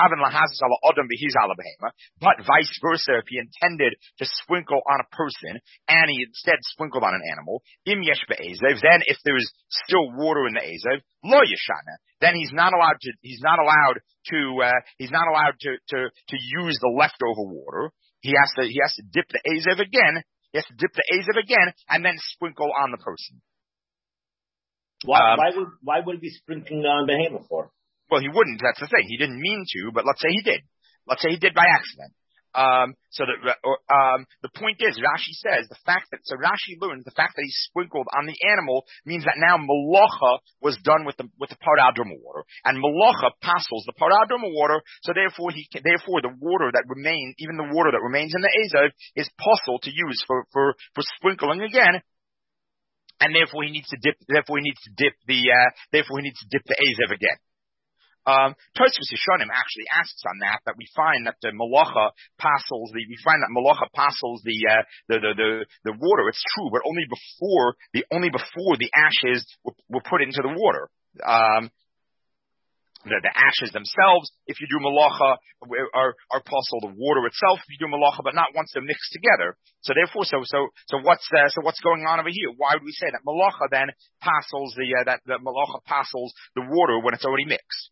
vice versa, if he intended to sprinkle on a person and he instead sprinkled on an animal, im yesh be'ezev, then if there is still water in the ezev, lo yeshana, then he's not allowed to, he's not allowed to, uh, he's not allowed to, to, to use the leftover water. He has to, he has to dip the ezev again, he has to dip the ezev again and then sprinkle on the person. Why, um, why would, why would he be sprinkling on behemoth for? Well, he wouldn't. That's the thing. He didn't mean to, but let's say he did. Let's say he did by accident. Um, so that, or, um, the point is, Rashi says the fact that, so Rashi learns the fact that he sprinkled on the animal means that now malacha was done with the, with the paraduma water. And malacha passes the paraduma water, so therefore he can, therefore the water that remains, even the water that remains in the ezev is possible to use for, for, for sprinkling again. And therefore he needs to dip, therefore he needs to dip the, uh, therefore he needs to dip the ezev again. Um, Tosfos Yeshanim actually asks on that, that we find that the malacha passes the, we find that malacha passes the, uh, the, the, the, the water. It's true, but only before the, only before the ashes were, were put into the water. Um, the, the ashes themselves, if you do malacha, are, are possible. The water itself, if you do malacha, but not once they're mixed together. So therefore, so, so, so what's, uh, so what's going on over here? Why would we say that malacha then passes the, uh, that, that malacha passes the water when it's already mixed?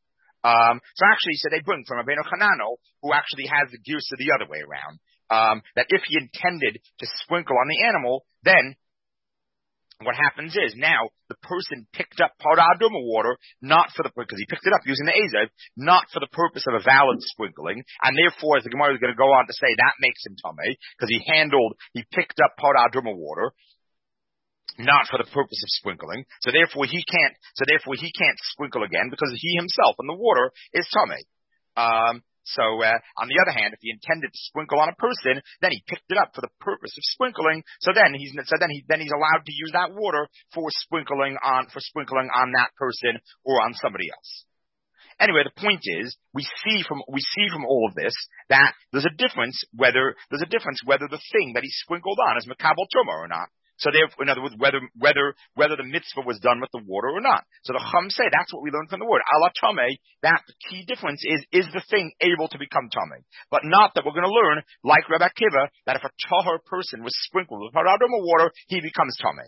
Um, so actually, so they bring from Rabbeinu Hananel, who actually has the girsa the other way around, um, that if he intended to sprinkle on the animal, then what happens is now the person picked up Parah Adumah water, not for the, because he picked it up using the Ezev, not for the purpose of a valid sprinkling, and therefore, as the Gemara is going to go on to say, that makes him Tameh, because he handled, he picked up Parah Adumah water, not for the purpose of sprinkling, so therefore he can't, so therefore he can't sprinkle again, because he himself in the water is Tameh. Um, So, uh, on the other hand, if he intended to sprinkle on a person, then he picked it up for the purpose of sprinkling. So then he's, so then he, then he's allowed to use that water for sprinkling on, for sprinkling on that person or on somebody else. Anyway, the point is, we see from, we see from all of this that there's a difference whether, there's a difference whether the thing that he sprinkled on is Makabel Tumah or not. So therefore, in other words, whether, whether, whether the mitzvah was done with the water or not. So the Chum say, that's what we learned from the word. Ala Tameh, that the key difference is, is the thing able to become Tameh? But not that we're going to learn, like Rebbe Akiva, that if a Tahor person was sprinkled with Parah Adumah water, he becomes Tameh.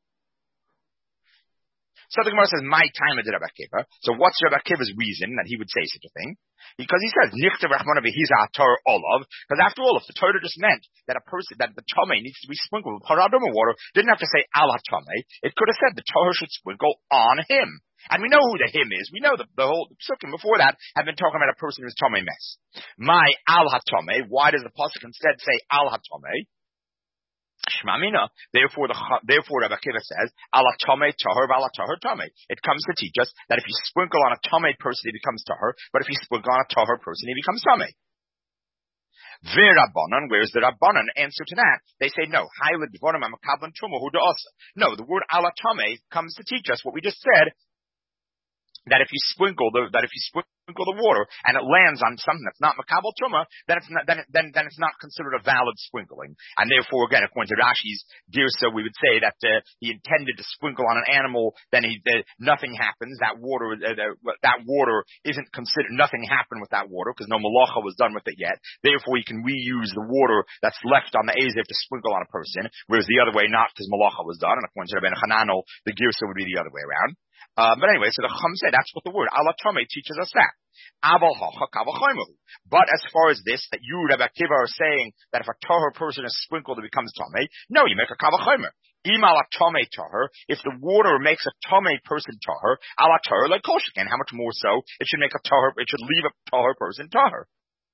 So the Gemara says, my time did Rebbe Akiva. So what's Rebbe Akiva's reason that he would say such a thing? Because he says, Nichtav Rachmana v'hiza Torah olav. Because after all, if the Torah just meant that a person, that the Tameh needs to be sprinkled with Parah Adumah water, didn't have to say al ha-Tameh. It could have said the Torah should sprinkle on him. And we know who the him is. We know that the whole Psukim before that have been talking about a person who's Tameh mess. My al ha-Tameh. Why does the pasuk instead say al ha-Tameh? Shmamina. Therefore, the therefore Rebbe Akiva says, "Ala Tameh Tahor, Ala Tahor Tameh." It comes to teach us that if you sprinkle on a Tameh person, he becomes Tahor. But if you sprinkle on a Tahor person, he becomes Tameh. Ve'Rabbanan. Where's the Rabbanan answer to that? They say no. No, the word Ala Tameh comes to teach us what we just said. That if you sprinkle the that if you sprinkle the water and it lands on something that's not makabel truma, then it's not then then then it's not considered a valid sprinkling. And therefore, again, according to Rashi's girsa, we would say that uh, he intended to sprinkle on an animal, then he uh, nothing happens. That water uh, that water isn't considered. Nothing happened with that water because no malacha was done with it yet. Therefore, he can reuse the water that's left on the ezev to sprinkle on a person, whereas the other way not because malacha was done. And according to Rabbeinu Hananel, the girsa would be the other way around. Uh, but anyway, so the Chum said that's what the word ala Tameh teaches us that. But as far as this, that you, Rebbe Akiva, are saying that if a Tahor person is sprinkled, it becomes Tameh. No, you make a Kavachomer. Im ala Tameh Tahor. If the water makes a Tameh person Tahor, ala Tahor like Koshikin. How much more so? It should make a Tahor. It should leave a Tahor person Tahor.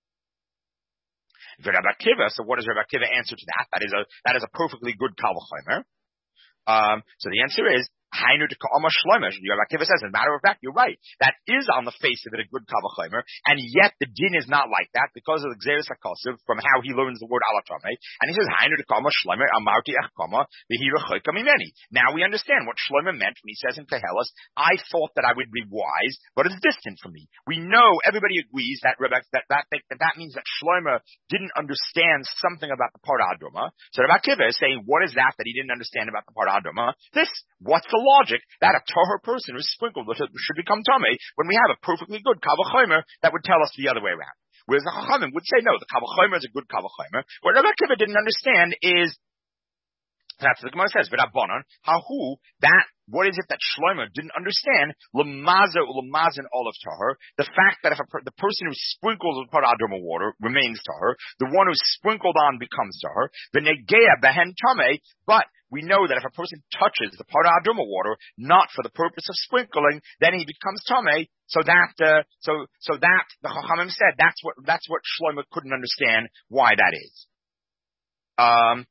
Rebbe Akiva. So what does Rebbe Akiva answer to that? That is a that is a perfectly good Kavachomer. Um, so the answer is. Hainu to Ka'ama Shloimish. Rebbe Akiva says, as a matter of fact, you're right. That is on the face of it a good Kavachomer, and yet the din is not like that because of the Gzeres HaKosiv from how he learns the word ala Tameh. And he says, Hainu to Ka'ama Shloimish, Amarti Echkama, V'hi Rechoika Mimeni. Now we understand what Shloimeh meant when he says in Kehelas, I thought that I would be wise, but it's distant from me. We know, everybody agrees that Rebbe, that, that, that, that, that means that Shloimeh didn't understand something about the Parah Adumah. So Rebbe Akiva is saying, what is that that he didn't understand about the Parah Adumah? This, what's the logic that a Tahor person who's sprinkled should become Tameh when we have a perfectly good Kavachomer that would tell us the other way around. Whereas the Chachamim would say, no, the Kavachomer is a good Kavachomer. What Rebbe Akiva didn't understand is, that's what the Gemara says, V'Rabbanan, hahu, that, what is it that Shloimeh didn't understand? L'maza u'l'mazin olav Tahor. The fact that if a per, the person who sprinkles with Parah Adumah water remains Tahor, the one who's sprinkled on becomes Tahor. V'negeya behen Tameh, but we know that if a person touches the Parah Adumah water, not for the purpose of sprinkling, then he becomes Tameh. So that, uh, so, so that, the Chachamim said, that's what, that's what Shloimeh couldn't understand why that is. Um,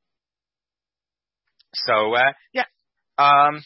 so, uh, yeah, um,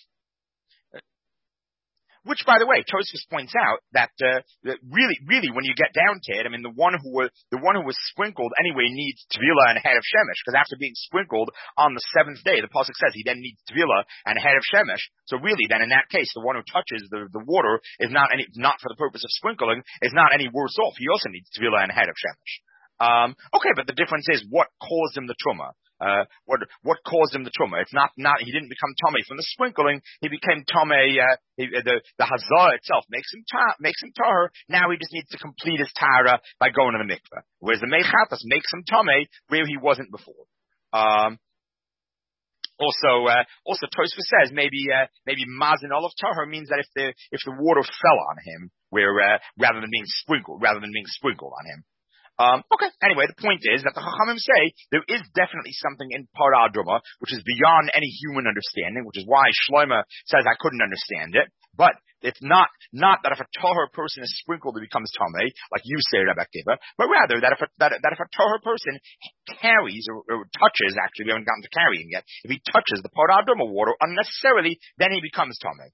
which, by the way, Tosfos points out that, uh, that really, really, when you get down to it, I mean, the one who was the one who was sprinkled anyway needs tevilah and head of shemesh, because after being sprinkled on the seventh day, the pasuk says he then needs tevilah and head of shemesh. So really, then in that case, the one who touches the, the water is not any not for the purpose of sprinkling is not any worse off. He also needs tevilah and head of shemesh. Um, okay, but the difference is what caused him the truma. Uh, what, what caused him the truma? It's not, not, he didn't become Tameh from the sprinkling, he became Tameh, uh, he, the, the Hazah itself makes him ta, makes him Tahor, now he just needs to complete his Tahara by going to the mikveh. Whereas the Mechatas makes him Tameh where he wasn't before. Um, Also, uh, also Tosfos says maybe uh, maybe mazin olav tahor means that if the if the water fell on him, where uh, rather than being sprinkled, rather than being sprinkled on him. Um, okay. Anyway, the point is that the Chachamim say there is definitely something in Parah Aduma which is beyond any human understanding, which is why Shlomo says I couldn't understand it. But it's not not that if a tahor person is sprinkled, it becomes tamei, like you say, Rabbi Akiva, but rather that if a, that, that if a tahor person carries or, or touches, actually we haven't gotten to carrying yet, if he touches the Parah Aduma water unnecessarily, then he becomes tamei.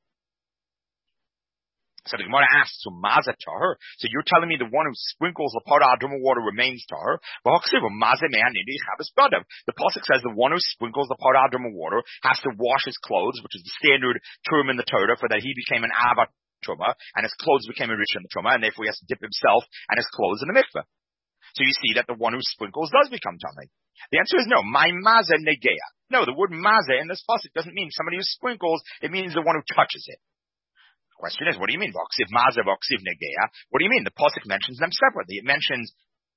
So the Gemara asks, so maza tahor? So you're telling me the one who sprinkles the Parah Aduma water remains tahor? The pasuk says the one who sprinkles the Parah Aduma water has to wash his clothes, which is the standard term in the Torah for that he became an Ava Truma, and his clothes became a rich in the Truma, and therefore he has to dip himself and his clothes in the mikveh. So you see that the one who sprinkles does become tamei. The answer is no. My maza negeya. No, the word maza in this pasuk doesn't mean somebody who sprinkles. It means the one who touches it. Question is, what do you mean? V'oksiv maza, v'oksiv negeya. What do you mean? The pasuk mentions them separately. It mentions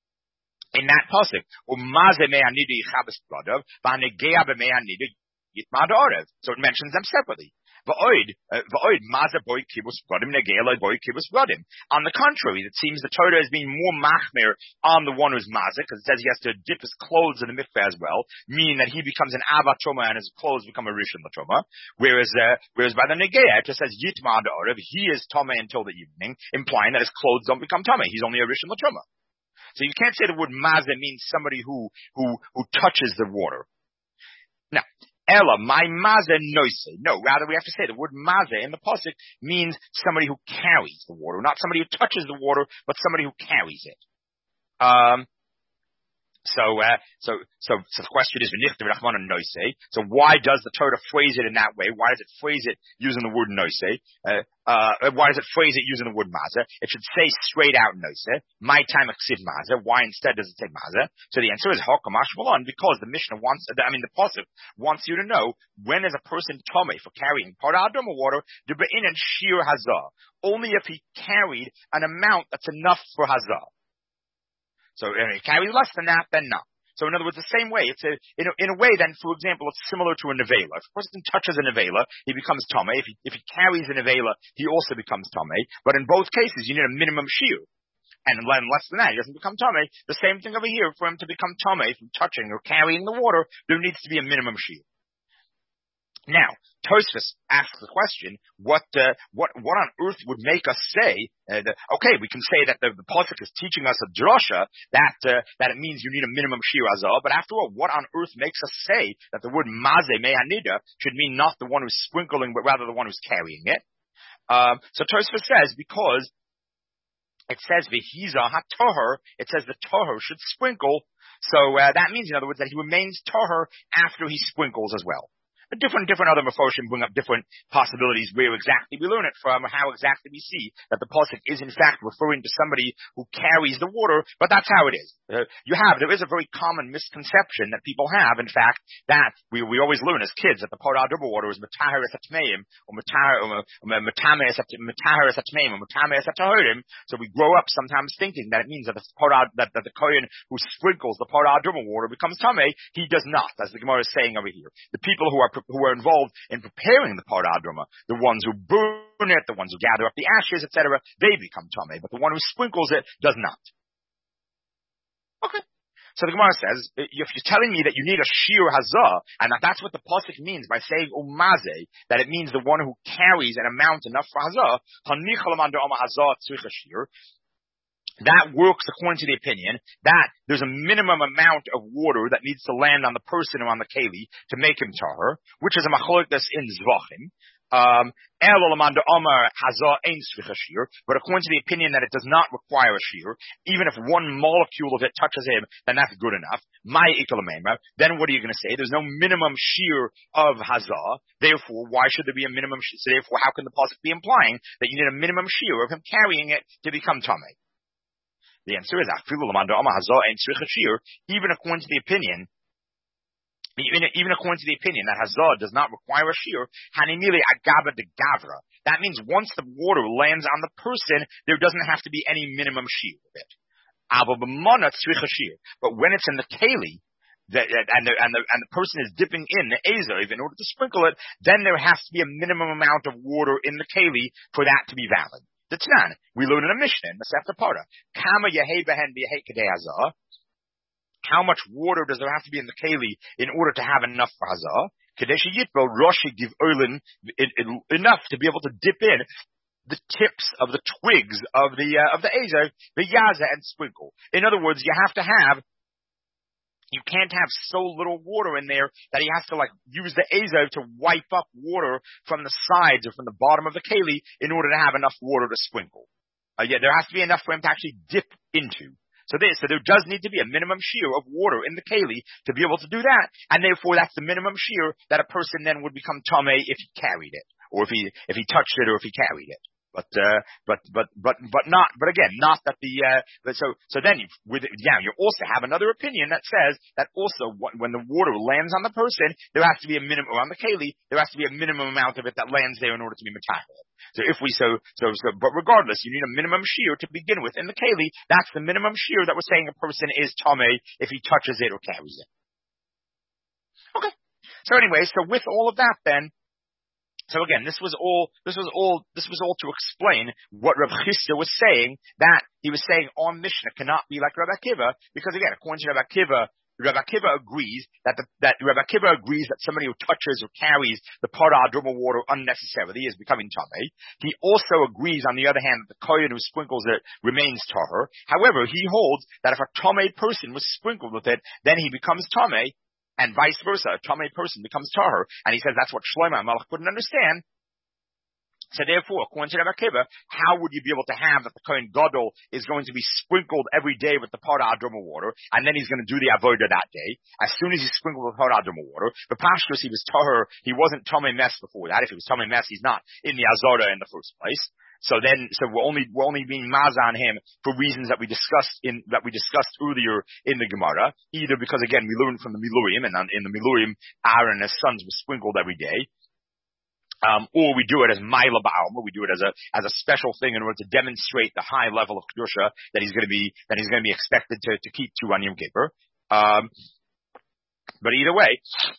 in that pasuk, umaze me'anidu yichabes b'adav, v'anegeya b'me'anidu yitmad orev. So it mentions them separately. V'oid, v'oid maza boy kibus b'adim negeya loy boy kibus b'adim. On the contrary, it seems the Torah is being more machmir on the one who's maza, because it says he has to dip his clothes in the mikveh as well, meaning that he becomes an ava troma and his clothes become a rishon l'troma. Whereas, uh, whereas by the negeya, it just says yitmad orev, he is tome until the evening, implying that his clothes don't become tome. He's only a rishon l'troma. So you can't say the word maza means somebody who, who, who touches the water. Now, Ella, my maza noise. No, rather we have to say the word maza in the pasuk means somebody who carries the water, not somebody who touches the water, but somebody who carries it. Um, So, uh, so, so, so the question is, so why does the Torah phrase it in that way? Why does it phrase it using the word noise? Uh, uh, why does it phrase it using the word maza? It should say straight out noise. My time aksiv maza. Why instead does it say maza? So the answer is hakamash malon, because the Mishnah wants, I mean the pasuk wants you to know when is a person tomei for carrying Parah Aduma water, the be'in and shir hazah. Only if he carried an amount that's enough for hazah. So if he carries less than that, then not. So in other words, the same way, it's a, in a, in a way then, for example, it's similar to a nevela. If a person touches a nevela, he becomes tamei. If he, if he carries a nevela, he also becomes tamei. But in both cases, you need a minimum shiur. And less than that, he doesn't become tamei. The same thing over here, for him to become tamei from touching or carrying the water, there needs to be a minimum shiur. Now, Tosfos asks the question, what, uh, what, what on earth would make us say, uh, the, okay, we can say that the, the pasuk is teaching us a drasha, that, uh, that it means you need a minimum shir hazah, but after all, what on earth makes us say that the word maze me'anida should mean not the one who's sprinkling, but rather the one who's carrying it? Um, so Tosfos says, because it says v'hiza ha-toher, it says the toher should sprinkle, so, uh, that means, in other words, that he remains toher after he sprinkles as well. Different, different other Mefoshim bring up different possibilities where exactly we learn it from, or how exactly we see that the pasuk is in fact referring to somebody who carries the water, but that's how it is. Uh, you have, there is a very common misconception that people have, in fact, that we, we always learn as kids that the Parah Aduma water is metaharis atmeim, or metaharis atmeim, or metaharis atahorim. So we grow up sometimes thinking that it means that the Parah, that, that the Kohen who sprinkles the Parah Aduma water becomes tamei. He does not, as the Gemara is saying over here. The people who are who are involved in preparing the Parah Aduma, the ones who burn it, the ones who gather up the ashes, et cetera, they become tamei, but the one who sprinkles it does not. Okay. So the Gemara says, if you're telling me that you need a shir hazah, and that that's what the pasuk means by saying umaze, that it means the one who carries an amount enough for hazah, that works according to the opinion that there's a minimum amount of water that needs to land on the person or on the keli to make him tahor, which is a machlokes in zvachim. Um, but according to the opinion that it does not require a shear, even if one molecule of it touches him, then that's good enough. My ikalamema. Then what are you going to say? There's no minimum shear of hazah. Therefore, why should there be a minimum shear? So therefore, how can the pasuk be implying that you need a minimum shear of him carrying it to become tamei? The answer is, even according to the opinion, even, even according to the opinion that hazah does not require a shear, hanimili agaba de gavra. That means once the water lands on the person, there doesn't have to be any minimum shear of it. But when it's in the keli, that, and the, and the, and the person is dipping in the Azov in order to sprinkle it, then there has to be a minimum amount of water in the keli for that to be valid. The Tanan, we learn in a Mishnah in Masechta Para, Kama Yehei Behen B'Yehei Kedei Hazah. How much water does there have to be in the keli in order to have enough for Hazah? Kadesh Yitbo Roshi give Olin enough to be able to dip in the tips of the twigs of the uh, of the Azov, the Yaza, and sprinkle. In other words, you have to have, you can't have so little water in there that he has to like use the Azov to wipe up water from the sides or from the bottom of the keli in order to have enough water to sprinkle. Uh, yeah, there has to be enough for him to actually dip into. So there, so there does need to be a minimum shear of water in the keli to be able to do that, and therefore that's the minimum shear that a person then would become tamei if he carried it, or if he if he touched it, or if he carried it. But uh, but but but but not. But again, not that the. Uh, but so so then you, with yeah, you also have another opinion that says that also when the water lands on the person, there has to be a minimum, or on the keli, there has to be a minimum amount of it that lands there in order to be metachel. So if we so so so, but regardless, you need a minimum shear to begin with in the keli. That's the minimum shear that we're saying a person is tamei if he touches it or carries it. Okay. So anyway, so with all of that, then. So again, this was all, this was all, this was all to explain what Rav Chisda was saying, that he was saying our Mishnah cannot be like Rav Akiva, because again, according to Rav Akiva, Rav Akiva agrees that the, that Rav Akiva agrees that somebody who touches or carries the Parah Aduma water unnecessarily is becoming Tamei. He also agrees, on the other hand, that the Kohen who sprinkles it remains Tahor. However, he holds that if a Tamei person was sprinkled with it, then he becomes Tamei. And vice versa, a Tamei person becomes Tahor, and he says that's what Shlomo HaMelech couldn't understand. So therefore, according to Rav Akiva, how would you be able to have that the Kohen Gadol is going to be sprinkled every day with the Parah Aduma water, and then he's going to do the Avodah that day? As soon as he's sprinkled with Parah Aduma water, the Pashtus, he was Tahor, he wasn't Tamei Mes before that. If he was Tamei Mes, he's not in the Azara in the first place. So then, so we're only, we're only being maza on him for reasons that we discussed in, that we discussed earlier in the Gemara, either because again, we learned from the Milurim, and in the Milurim, Aaron and his sons were sprinkled every day. Um, or we do it as Maila Ba'alma, we do it as a, as a special thing in order to demonstrate the high level of Kedusha that he's gonna be, that he's gonna be expected to, to keep to on Yom Kippur. Um, but either way,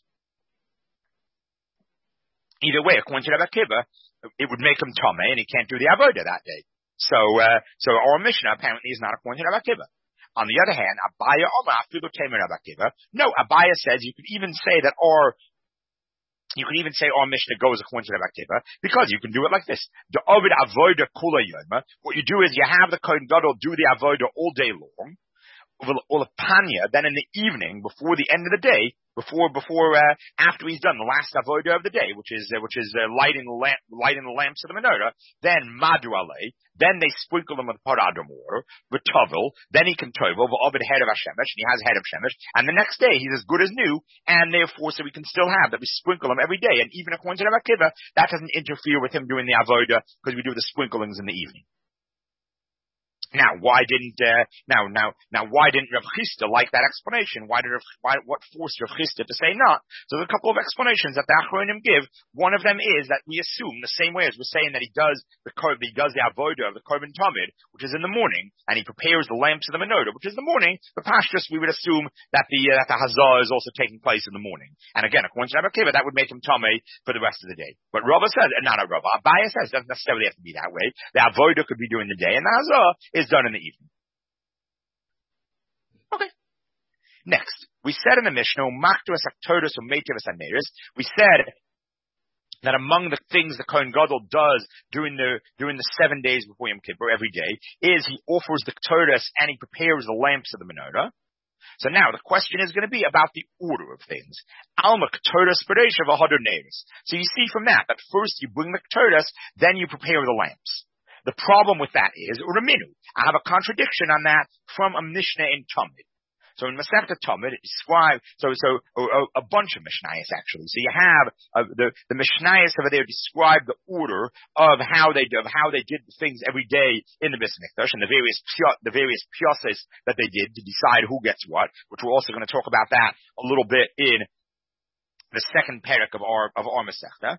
either way, according to Rav Akiva, it would make him tamei, and he can't do the avodah that day. So, uh, so our Mishnah apparently is not according to Rav Akiva. On the other hand, Abaya Omar Afilu Tamer Rav Akiva. No, Abaya says you could even say that our, you could even say our Mishnah goes according to Rav Akiva, because you can do it like this: the Ovid Avodah Kula Yoma. What you do is you have the Kohen Gadol do the avodah all day long. Or the panya, then in the evening, before the end of the day, before, before, uh, after he's done the last avodah of the day, which is, uh, which is, uh, lighting the lamp, lighting the lamps of the menorah, then madu alei, then they sprinkle them with Parah Aduma water, with tovel, then he can tovel, v'ovid head of Hashemesh, and he has head of Shemesh, and the next day he's as good as new, and therefore, so we can still have that we sprinkle him every day, and even according to Rav Akiva, that doesn't interfere with him doing the avodah, because we do the sprinklings in the evening. Now, why didn't uh, now now now why didn't Rav Chisda like that explanation? Why did Rav, why what forced Rav Chisda to say not? So there's a couple of explanations that the Achronim give. One of them is that we assume the same way as we're saying that he does the he does the avodah of the korban tamid, which is in the morning, and he prepares the lamps of the menorah, which is in the morning. The pashtus, we would assume that the uh, that the hazah is also taking place in the morning. And again, according to Rav Akiva, that would make him tamei for the rest of the day. But Rava says, uh, not a Rava, Abaya says, it doesn't necessarily have to be that way. The avodah could be during the day, and the hazah is done in the evening. Okay. Next, we said in the Mishnah, Maktus Aktotus or Meitivus Aneris, we said that among the things the Kohen Gadol does during the during the seven days before Yom Kippur every day is he offers the Ktotus and he prepares the lamps of the menorah. So now the question is going to be about the order of things. Alma Ktotus Paresh of Ahadar Neris. So you see from that that first you bring the Ktotus, then you prepare the lamps. The problem with that is, Uraminu, I have a contradiction on that from a Mishnah in Talmud. So in Masechta Talmud, it describes, so, so, a, a bunch of Mishnayos actually. So you have, uh, the, the Mishnayos over there describe the order of how they, of how they did things every day in the Beis Mikdash and the various, the various piyasas that they did to decide who gets what, which we're also going to talk about that a little bit in the second parak of our, of our Masechta.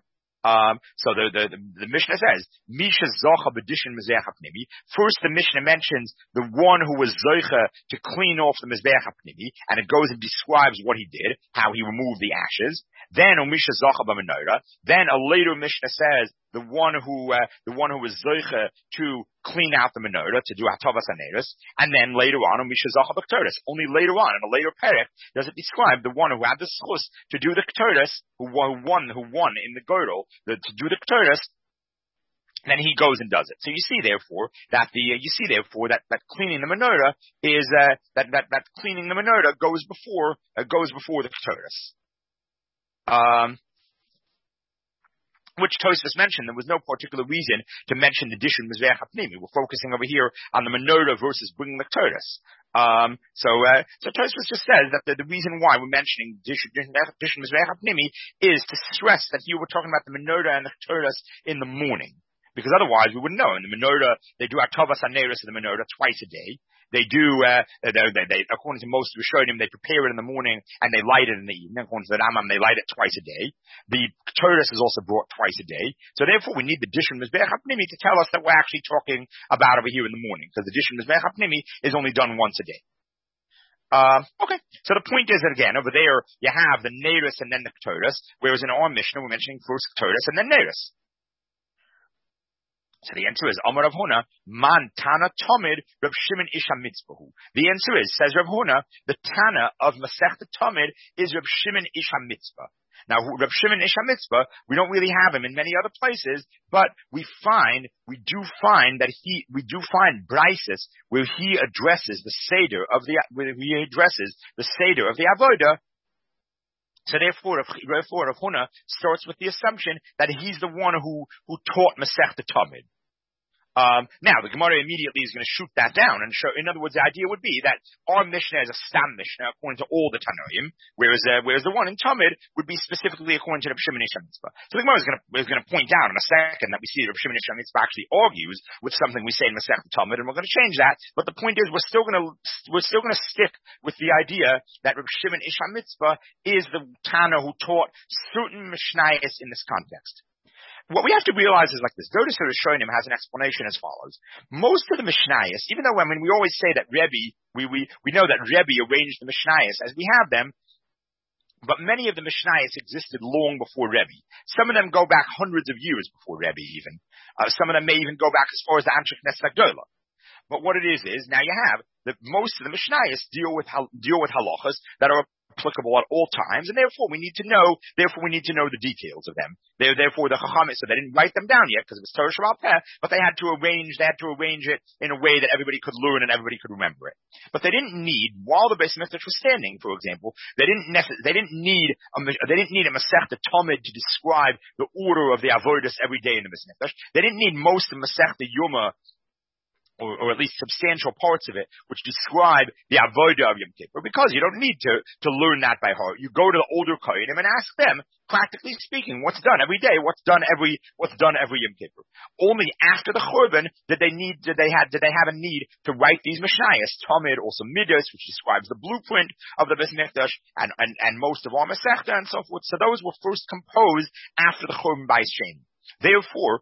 Um, so the, the, the, the Mishnah says, Misha Zocha B'dishin Mizbeach HaPnimi. First, the Mishnah mentions the one who was Zocha to clean off the Mizbeach HaPnimi, and it goes and describes what he did, how he removed the ashes. Then, Misha Zocha B'menorah. Then a later Mishnah says, the one who, uh, the one who was Zocha to clean out the menorah, to do Hatavas HaNeros. And then later on, Misha Zocha B'Ktoros. Only later on, in a later perek, does it describe the one who had the schus to do the Ktoros, who won, who won in the girdle, the, to do the Ktoros. Then he goes and does it. So you see, therefore, that the uh, you see, therefore, that, that cleaning the menorah is uh, that that that cleaning the menorah goes before uh, goes before the Ktoros. Um. Which Tosfos mentioned, there was no particular reason to mention the Dishon Mizbeach HaPnimi. We're focusing over here on the menorah versus bringing the Ktoros. Um, so, uh, so Tosfos just says that the, the reason why we're mentioning Dishon Mizbeach HaPnimi is to stress that here we're talking about the menorah and the Ktoros in the morning. Because otherwise we wouldn't know. In the menorah, they do Hatavas HaNeros in the menorah twice a day. They do, uh, they, they, they, according to most of the Rishonim, they prepare it in the morning and they light it in the evening. According to the Rambam, they light it twice a day. The Ktoros is also brought twice a day. So therefore we need the Dishon Mizbeach HaPnimi to tell us that we're actually talking about over here in the morning. Because the Dishon Mizbeach HaPnimi is only done once a day. Uh, okay. So the point is that again, over there, you have the Neros and then the Ktoros, whereas in our Mishnah, we're mentioning first Ktoros and then Neros. So the answer is, Amar Rav Huna, Man Tana Tomid, Rav Shimon Ish HaMitzpahu. The answer is, says Rav Huna, the Tana of Masechta Tomid is Rav Shimon Ish HaMitzpah. Now, Rav Shimon Ish HaMitzpah, we don't really have him in many other places, but we find, we do find that he, we do find Brises where he addresses the Seder of the, where he addresses the Seder of the Avodah. So therefore, therefore, Rav Huna starts with the assumption that he's the one who, who taught Masechta Tamid. Um, now, the Gemara immediately is going to shoot that down and show, in other words, the idea would be that our Mishnah is a Stam Mishnah according to all the Tanoim, whereas, uh, whereas the one in Tamid would be specifically according to Rav Shimon Ish HaMitzpah. So the Gemara is going to, is going to point out in a second that we see Rav Shimon Ish HaMitzpah actually argues with something we say in Masechta Tamid, and we're going to change that. But the point is, we're still going to, we're still going to stick with the idea that Rav Shimon Ish HaMitzpah is the Tana who taught certain Mishnayos in this context. What we have to realize is like this. Dodos Rishonim has an explanation as follows. Most of the Mishnayos, even though, I mean, we always say that Rebbe, we, we, we know that Rebbe arranged the Mishnayos as we have them, but many of the Mishnayos existed long before Rebbe. Some of them go back hundreds of years before Rebbe even. Uh, some of them may even go back as far as the Anshe Knesset HaGdolah. But what it is, is now you have that most of the Mishnayos deal with, deal with halachas that are applicable at all times, and therefore we need to know, therefore we need to know the details of them. They're, therefore the Chachamim, so they didn't write them down yet because it was Torah Sheba'al Peh, but they had to arrange, they had to arrange it in a way that everybody could learn and everybody could remember it. But they didn't need, while the Beis Mikdash was standing, for example, they didn't necess- they didn't need a, they didn't need a Masechta Tamid to describe the order of the avodas every day in the Beis Mikdash. They didn't need most of Masechta Yoma, Or, or at least substantial parts of it, which describe the avodah of Yom Kippur, because you don't need to, to learn that by heart. You go to the older Kohanim and ask them, practically speaking, what's done every day, what's done every, what's done every Yom Kippur. Only after the Churban did they need, did they have, did they have a need to write these Mishnayos, Tamid, also Midas, which describes the blueprint of the Beis Mikdash, and, and, and most of our Masechta and so forth. So those were first composed after the Churban Bayis Sheni. Therefore,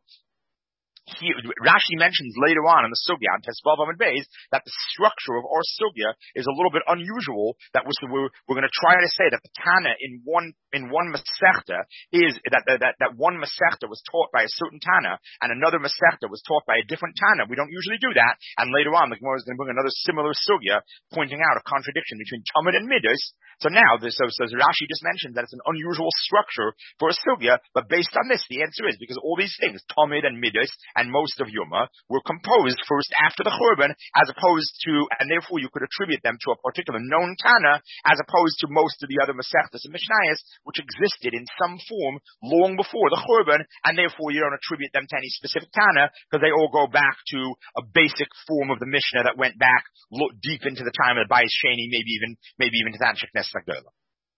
He, Rashi mentions later on in the Sugya, on Tesvav Amud Beis, that the structure of our Sugya is a little bit unusual, that we're, we're, we're going to try to say that the Tana in one, in one Masechta is, that, that, that one Masechta was taught by a certain Tana, and another Masechta was taught by a different Tana. We don't usually do that, and later on, the Gemara is going to bring another similar Sugya, pointing out a contradiction between Tamid and Midas. So now, this, so, so Rashi just mentioned that it's an unusual structure for a Sugya, but based on this, the answer is, because all these things, Tamid and Midas, and most of Yoma, were composed first after the Churban, as opposed to, and therefore you could attribute them to a particular known Tana, as opposed to most of the other Masechtas and Mishnayos, which existed in some form long before the Churban, and therefore you don't attribute them to any specific Tana, because they all go back to a basic form of the Mishnah that went back look deep into the time of the Bayis Sheni, maybe even, maybe even to the Anshe Knesset HaGdolah.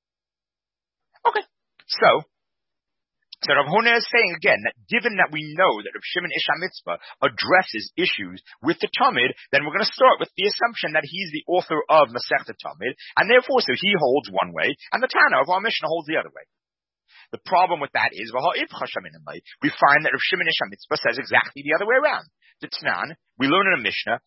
Okay, so, So Rav Huna is saying again that given that we know that Rav Shimon Ish HaMitzpah addresses issues with the Tamid, then we're going to start with the assumption that he's the author of Masechta Tamid, and therefore so he holds one way, and the Tana of our Mishnah holds the other way. The problem with that is, we find that Rav Shimon Ish HaMitzvah says exactly the other way around. We learn in a Mishnah,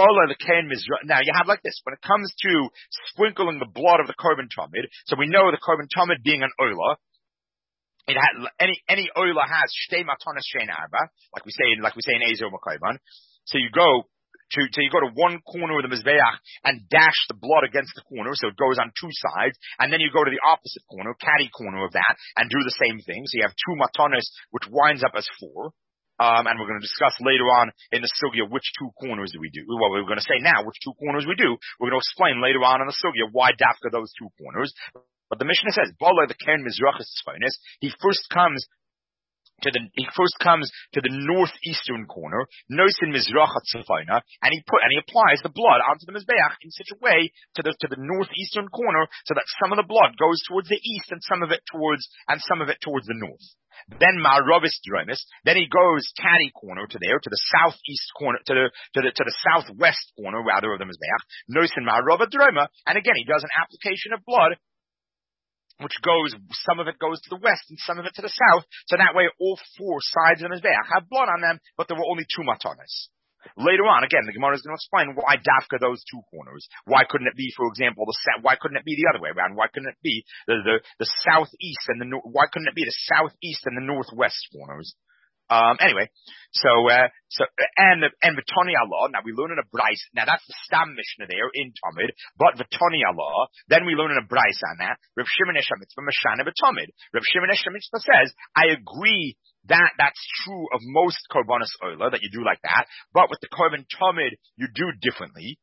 now you have like this, when it comes to sprinkling the blood of the Korban Tamid, so we know the Korban Tamid being an Oila, it had, any, any Oila has Shtei Matanas Shein Arba, like we say in, like we say in Ezer Makorban. So you go to, so you go to one corner of the Mizbeach and dash the blood against the corner, so it goes on two sides, and then you go to the opposite corner, caddy corner of that, and do the same thing. So you have two Matanas, which winds up as four. Um, and we're going to discuss later on in the sugya which two corners do we do. Well, we're going to say now which two corners we do. We're going to explain later on in the sugya why dafka those two corners. But the Mishnah says, Bala the Keren Mizrachis Tzfonis, he first comes to the, he first comes to the northeastern corner, Nosin Mizrachat Tzfoina, and he put, and he applies the blood onto the Mizbeach in such a way to the, to the northeastern corner so that some of the blood goes towards the east and some of it towards, and some of it towards the north. Then Ma'aravis Dromis, then he goes caddy corner to there, to the southeast corner, to the, to the, to the southwest corner, rather, of the Mizbeach, Nosin Ma'arava Droma, and again, he does an application of blood, which goes, some of it goes to the west and some of it to the south, so that way all four sides of the Mizbeach have blood on them, but there were only two matanas. Later on, again, the Gemara is going to explain why dafka those two corners. Why couldn't it be, for example, the why couldn't it be the other way around? Why couldn't it be the the, the southeast and the why couldn't it be the southeast and the northwest corners? Um, anyway, so, uh, so, and, and V'toni Allah, now we learn in a Bryce, now that's the Stam Mishnah there in Tamid, but V'toni Allah, then we learn in a Bryce on that, Rav Shimon Ish HaMitzvah Mashana V'tamid. Rav Shimon Ish HaMitzvah says, I agree that that's true of most Korbanos Oila, that you do like that, but with the Korban Tamid, you do differently.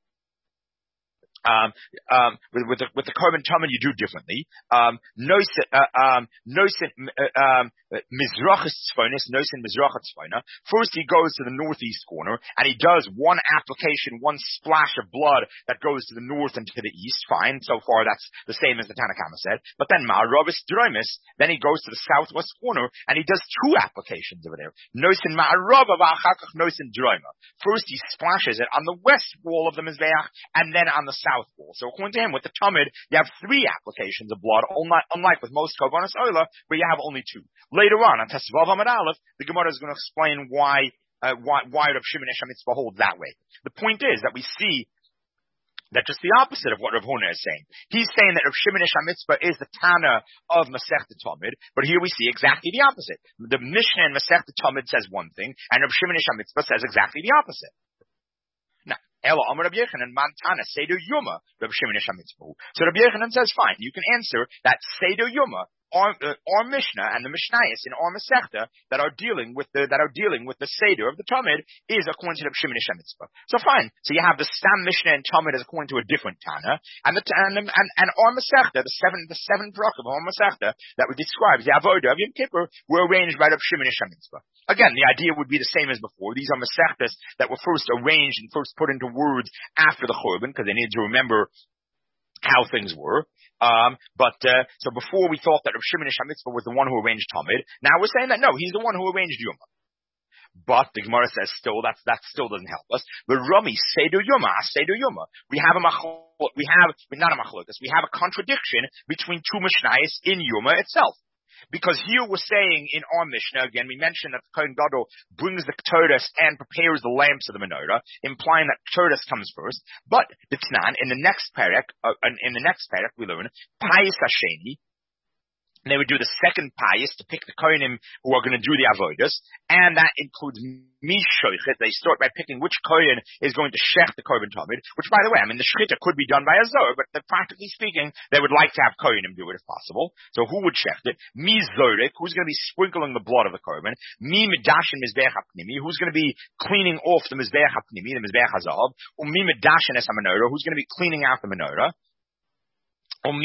Um, um, with, with the, with the Korban Tamid, you do differently. Um, Nosin, uh, um, Nosin, uh, um, Mizrachis Tzfonis, Nosin Mizrachis Tzfona. First he goes to the northeast corner, and he does one application, one splash of blood that goes to the north and to the east. Fine. So far that's the same as the Tanakama said. But then Ma'aravis Dromis, then he goes to the southwest corner, and he does two applications over there. Nosin Ma'arava v'achakach Nosin Droma. First he splashes it on the west wall of the Mizbeach, and then on the south south wall. So according to him, with the Tamid, you have three applications of blood, unlike with most Korbanos Oila, where you have only two. Later on, on Tesvav Amud Aleph, the Gemara is going to explain why, uh, why, why Rav Shimon Ish HaMitzvah holds that way. The point is that we see that just the opposite of what Rav Huna is saying. He's saying that Rav Shimon Ish HaMitzvah is the Tana of Masechta Tamid, but here we see exactly the opposite. The Mishnah in Masechta Tamid says one thing, and Rav Shimon Ish HaMitzvah says exactly the opposite. Ela Amar Rabbi Yochanan Mantana Seder Yuma Rabbi Shimon Ish HaMitzvah. So Rabbi Yochanan says, fine, you can answer that Seder Yuma, our, uh, our Mishnah and the Mishnayos in our Masechta that are dealing with the that are dealing with the Seder of the Tamid is according to Rabbi Shimon Ish HaMitzvah. So fine, so you have the Stam Mishnah and Tamid is according to a different Tana, and the and and, and our Masechta, the seven the seven parakim of our Masechta that we describe the Avodah of Yom Kippur were arranged by Rabbi Shimon Ish HaMitzvah. Again, the idea would be the same as before. These are Masechtas that were first arranged and first put into words after the Churban, because they needed to remember how things were. Um, but, uh, so before we thought that Rav Shimon Ish HaMitzvah was the one who arranged Tamid. Now we're saying that no, he's the one who arranged Yuma. But the Gemara says still, that's, that still doesn't help us. The Rami, Seder Yuma, Seder Yuma. We have a machlok, we have, not a machlokas, we have a contradiction between two Mishnayos in Yuma itself. Because here we're saying in our Mishnah, again, we mentioned that the Kohen Gadol brings the Ketores and prepares the lamps of the menorah, implying that Ketores comes first. But the Tnan, in the next parak, uh, in the next parak, we learn Payis Hasheni. And they would do the second payis to pick the kohenim who are going to do the avodas, and that includes mishoichet. They start by picking which kohen is going to shech the korban tamid. Which, by the way, I mean the shechita could be done by a zohar, but practically speaking, they would like to have kohenim do it if possible. So who would shech it? Mi zorek, who's going to be sprinkling the blood of the korban? Mi medashin mizbeach hapnimi, who's going to be cleaning off the mizbeach hapnimi, the mizbeach hazav? Or mi medashin es hamenorah, who's going to be cleaning out the menorah? And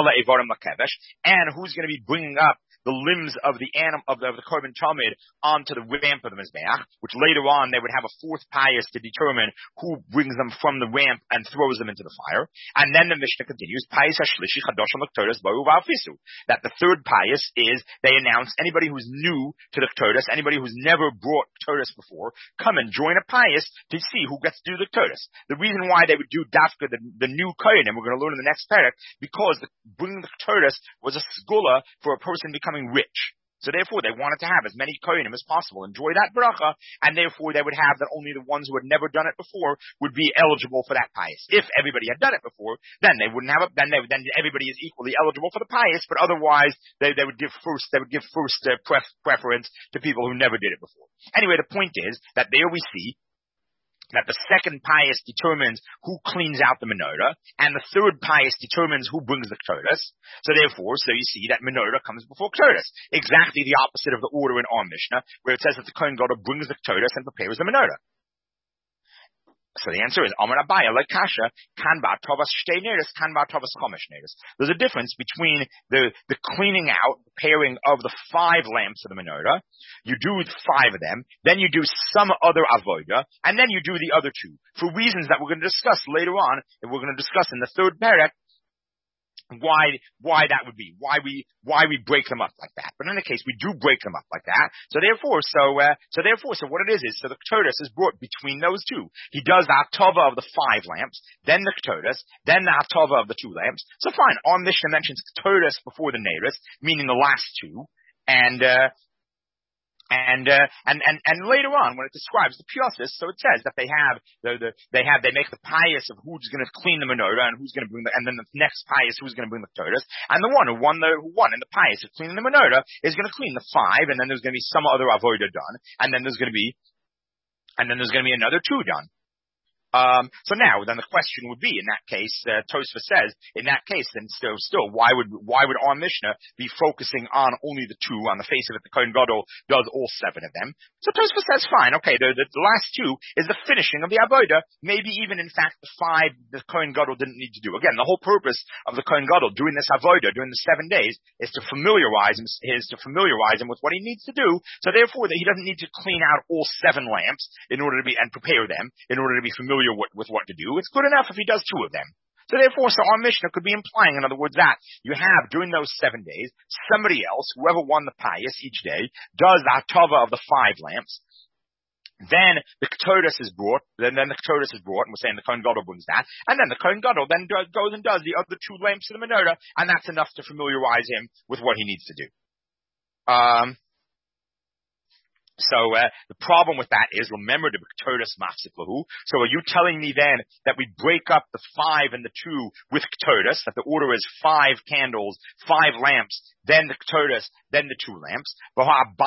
who's going to be bringing up the limbs of the animal of the, of the korban tamid onto the ramp of the mizbeach, which later on they would have a fourth payis to determine who brings them from the ramp and throws them into the fire. And then the Mishnah continues, payis hashlishi chadosh l'ktoros baru v'alfisu. That the third payis is they announce anybody who's new to the ktoros, anybody who's never brought ktoros before, come and join a payis to see who gets to do the ktoros. The reason why they would do dafka the, the new kohen, and we're going to learn in the next parak, because the, bringing the ktoros was a segula for a person becoming becoming rich. So therefore, they wanted to have as many kohanim as possible enjoy that bracha, and therefore they would have that only the ones who had never done it before would be eligible for that pious. If everybody had done it before, then they wouldn't have it. Then they, then everybody is equally eligible for the pious. But otherwise, they they would give first they would give first uh, pref, preference to people who never did it before. Anyway, the point is that there we see that the second pious determines who cleans out the menorah, and the third pious determines who brings the ketores. So therefore, so you see that menorah comes before ketores. Exactly the opposite of the order in our Mishnah, where it says that the Kohen Gadol brings the ketores and prepares the menorah. So the answer is, Amar Abaya, like Kasha, kan ba tovas shtei neres, kan ba tovas chomesh neres. There's a difference between the, the cleaning out, preparing of the five lamps of the menorah. You do five of them, then you do some other avodah, and then you do the other two. For reasons that we're going to discuss later on, and we're going to discuss in the third parak, why, why that would be, why we, why we break them up like that. But in any case, we do break them up like that. So therefore, so, uh, so therefore, so what it is is, so the ketores is brought between those two. He does the hatava of the five lamps, then the ketores, then the hatava of the two lamps. So fine, our Mishnah mentions ketores before the neres, meaning the last two, and, uh, And, uh, and, and, and later on, when it describes the piosis, so it says that they have, the, the, they have, they make the pious of who's going to clean the menorah and who's going to bring the, and then the next pious who's going to bring the ketores, and the one who won the, who won in the pious of cleaning the menorah is going to clean the five, and then there's going to be some other avodah done, and then there's going to be, and then there's going to be another two done. Um, so now, then the question would be, in that case, uh, Tosfos says, in that case, then still, still, why would, why would our Mishnah be focusing on only the two? On the face of it, the Kohen Gadol does all seven of them. So Tosfos says, fine, okay, the, the, the last two is the finishing of the avodah. Maybe even, in fact, the five the Kohen Gadol didn't need to do. Again, the whole purpose of the Kohen Gadol doing this avodah, during the seven days, is to familiarize him, is to familiarize him with what he needs to do. So therefore, that he doesn't need to clean out all seven lamps in order to be, and prepare them in order to be familiar With, with what to do. It's good enough if he does two of them. So therefore, so our Mishnah could be implying, in other words, that you have, during those seven days, somebody else, whoever won the pious each day, does the hatava of the five lamps. Then the ketores is brought, then, then the ketores is brought, and we're saying the Kohen Gadol brings that, and then the Kohen Gadol then do, goes and does the other two lamps of the menorah, and that's enough to familiarize him with what he needs to do. Um, So uh, the problem with that is, remember the ketores mafsik lahu. So are you telling me then that we break up the five and the two with ketores, that the order is five candles, five lamps, then the ketores, then the two lamps? We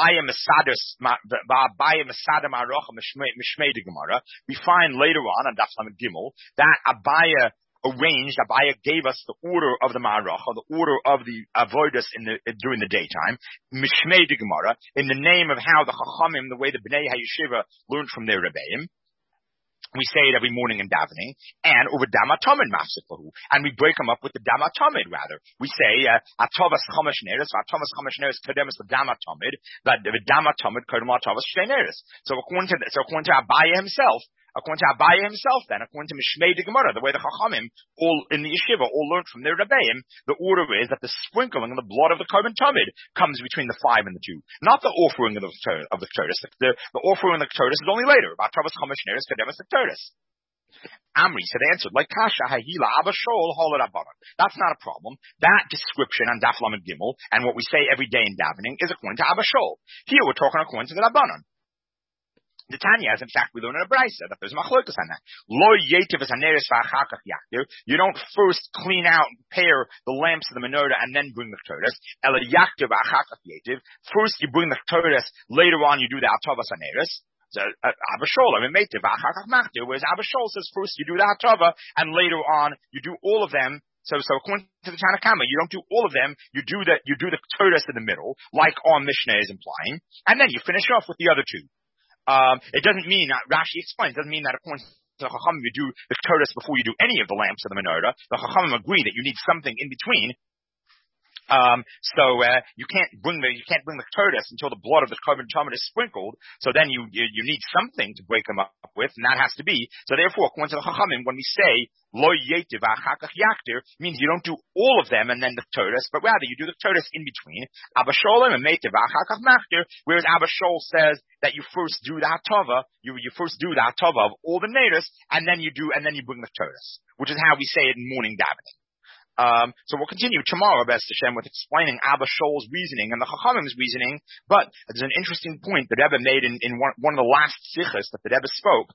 find later on on Daf Lamed Gimel that Abaya arranged, Abaya gave us the order of the Ma'aracha, the order of the avodas in the, during the daytime, Mishmei de Gemara, in the name of how the Chachamim, the way the Bnei HaYeshiva learned from their Rebbeim. We say it every morning in davening, and over Dama Tamid mafsik lahu, and we break them up with the Dama Tamid rather. We say, Atovas Chomesh Neres, Atovas Chomesh Neres Kodemus the Dama Tamid, but the Dama Tamid Kodem Atovas Shtei Neres. So according to, so according to Abaya himself, According to Abaya himself then, according to Mishmei de Gemara, the way the Chachamim, all in the yeshiva, all learned from their Rebbeim, the order is that the sprinkling of the blood of the Korban Tamid comes between the five and the two. Not the offering of the of the ketores. The, the offering of the ketores is only later. About Tavas Chomesh Neres Kedemus the ketores. Amri said, answered, like Kasha Hahila Abashol Holad Abanon. That's not a problem. That description on Daf Lamed Gimel, and what we say every day in davening, is according to Abashol. Here we're talking according to the Rabbanon. The Tanya, as in fact we learn in a brisa that there's machlokas on that. Lo yetiv es haneres v'achakach yaktir. You don't first clean out and prepare the lamps of the menorah and then bring the ketores. Ela yaktir v'achakach yetiv. First you bring the ketores, later on you do the atavas haneres. So Abashol, I mean meitiv v'achakach machtir. Whereas Abashol says first you do the atava and later on you do all of them. So, so according to the Tanna Kama, you don't do all of them. You do the you do the ketores in the middle, like our Mishnah is implying, and then you finish off with the other two. Um, it doesn't mean, uh, Rashi explains, it doesn't mean that according to the Chachamim you do the ketores before you do any of the lamps of the menorah. The Chachamim agree that you need something in between. Um, so, uh, you can't bring the, you can't bring the ketores until the blood of the Korban Tamid is sprinkled. So then you, you, you need something to break them up with, and that has to be. So therefore, according to the Chachamim, when we say, Lo yetiv v'achakach yaktir, means you don't do all of them and then the ketores, but rather you do the ketores in between. Abasholim and meitiv v'achakach machtir, whereas Abashol says that you first do the hatava, you, you first do the hatava of all the neres, and then you do, and then you bring the ketores, which is how we say it in morning davening. Um, so we'll continue tomorrow, Best Hashem, with explaining Abba Shaul's reasoning and the Chachamim's reasoning. But there's an interesting point that Rebbe made in, in one, one of the last sichos that the Rebbe spoke.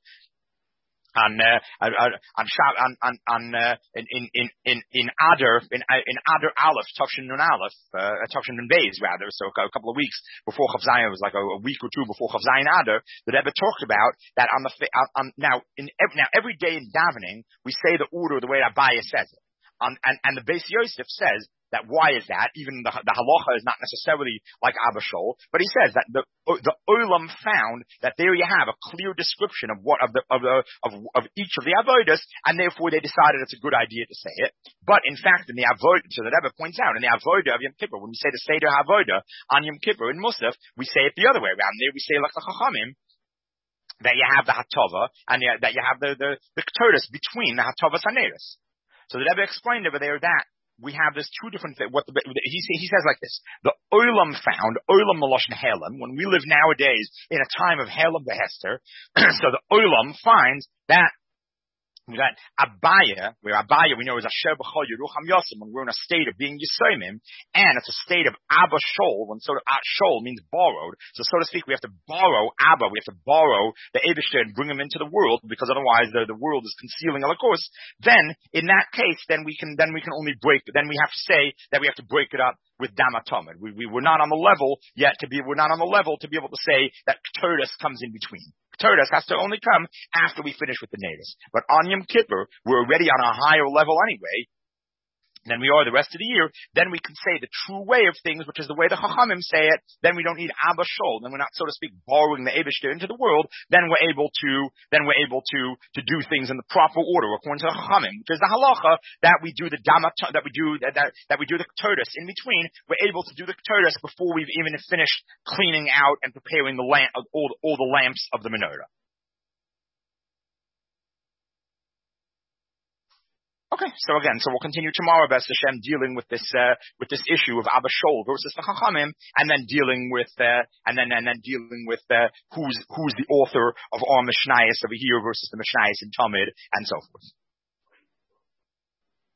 On uh, on on on on uh, in in in in Adar in in Adar Aleph Tavshin Nun Aleph uh, Tavshin Nun Beis rather, so a couple of weeks before Chav Zayin, it was like a, a week or two before Chav Zayin Adar, the Rebbe talked about that on the on, on now in now every day in davening we say the order the way Abaye says it, on, and and the Beis Yosef says that why is that? Even the, the halacha is not necessarily like Abba Shaul, but he says that the the Olam found that there you have a clear description of what of the of the of, of each of the avodas, and therefore they decided it's a good idea to say it. But in fact, in the avodah, so the Rebbe points out in the avodah of Yom Kippur, when we say the Seder Havodah on Yom Kippur in Musaf, we say it the other way around. There we say like the Chachamim, that you have the Hatova and you, that you have the the, the Ketores between the Hatovas and Neros. So the Rebbe explained over there that we have this two different things. What the, he, he says like this: the Olam found, Olam Maloshen Halem, when we live nowadays in a time of Halem Behester, so the Olam finds that that Abaya, where Abaya we know is Asher B'chol Yerucham Yosim, when we're in a state of being Yisoimim, and it's a state of Abba Shol, when sort of uh, Shol means borrowed. So, so to speak, we have to borrow Abba, we have to borrow the Eibishter and bring him into the world, because otherwise the, the world is concealing a course. Then, in that case, then we can, then we can only break, then we have to say that we have to break it up with Damatomid. We, we were not on the level yet to be, we're not on the level to be able to say that Ketores comes in between. Ketores has to only come after we finish with the natives. But on Yom Kippur, we're already on a higher level anyway than we are the rest of the year. Then we can say the true way of things, which is the way the Chachamim say it. Then we don't need Abba Shol. Then we're not, so to speak, borrowing the Eibishter into the world. Then we're able to, then we're able to, to do things in the proper order according to the Chachamim, which is the halacha that we do the Damat, that we do, that, that, that we do the Ketores in between. We're able to do the Ketores before we've even finished cleaning out and preparing the lamp, all, all the lamps of the menorah. Okay, so again, so we'll continue tomorrow, B'ez Hashem, dealing with this uh, with this issue of Abba Shol versus the Chachamim, and then dealing with uh, and then and then dealing with uh, who's who's the author of our Mishnayos over here versus the Mishnayos in Talmud, and so forth.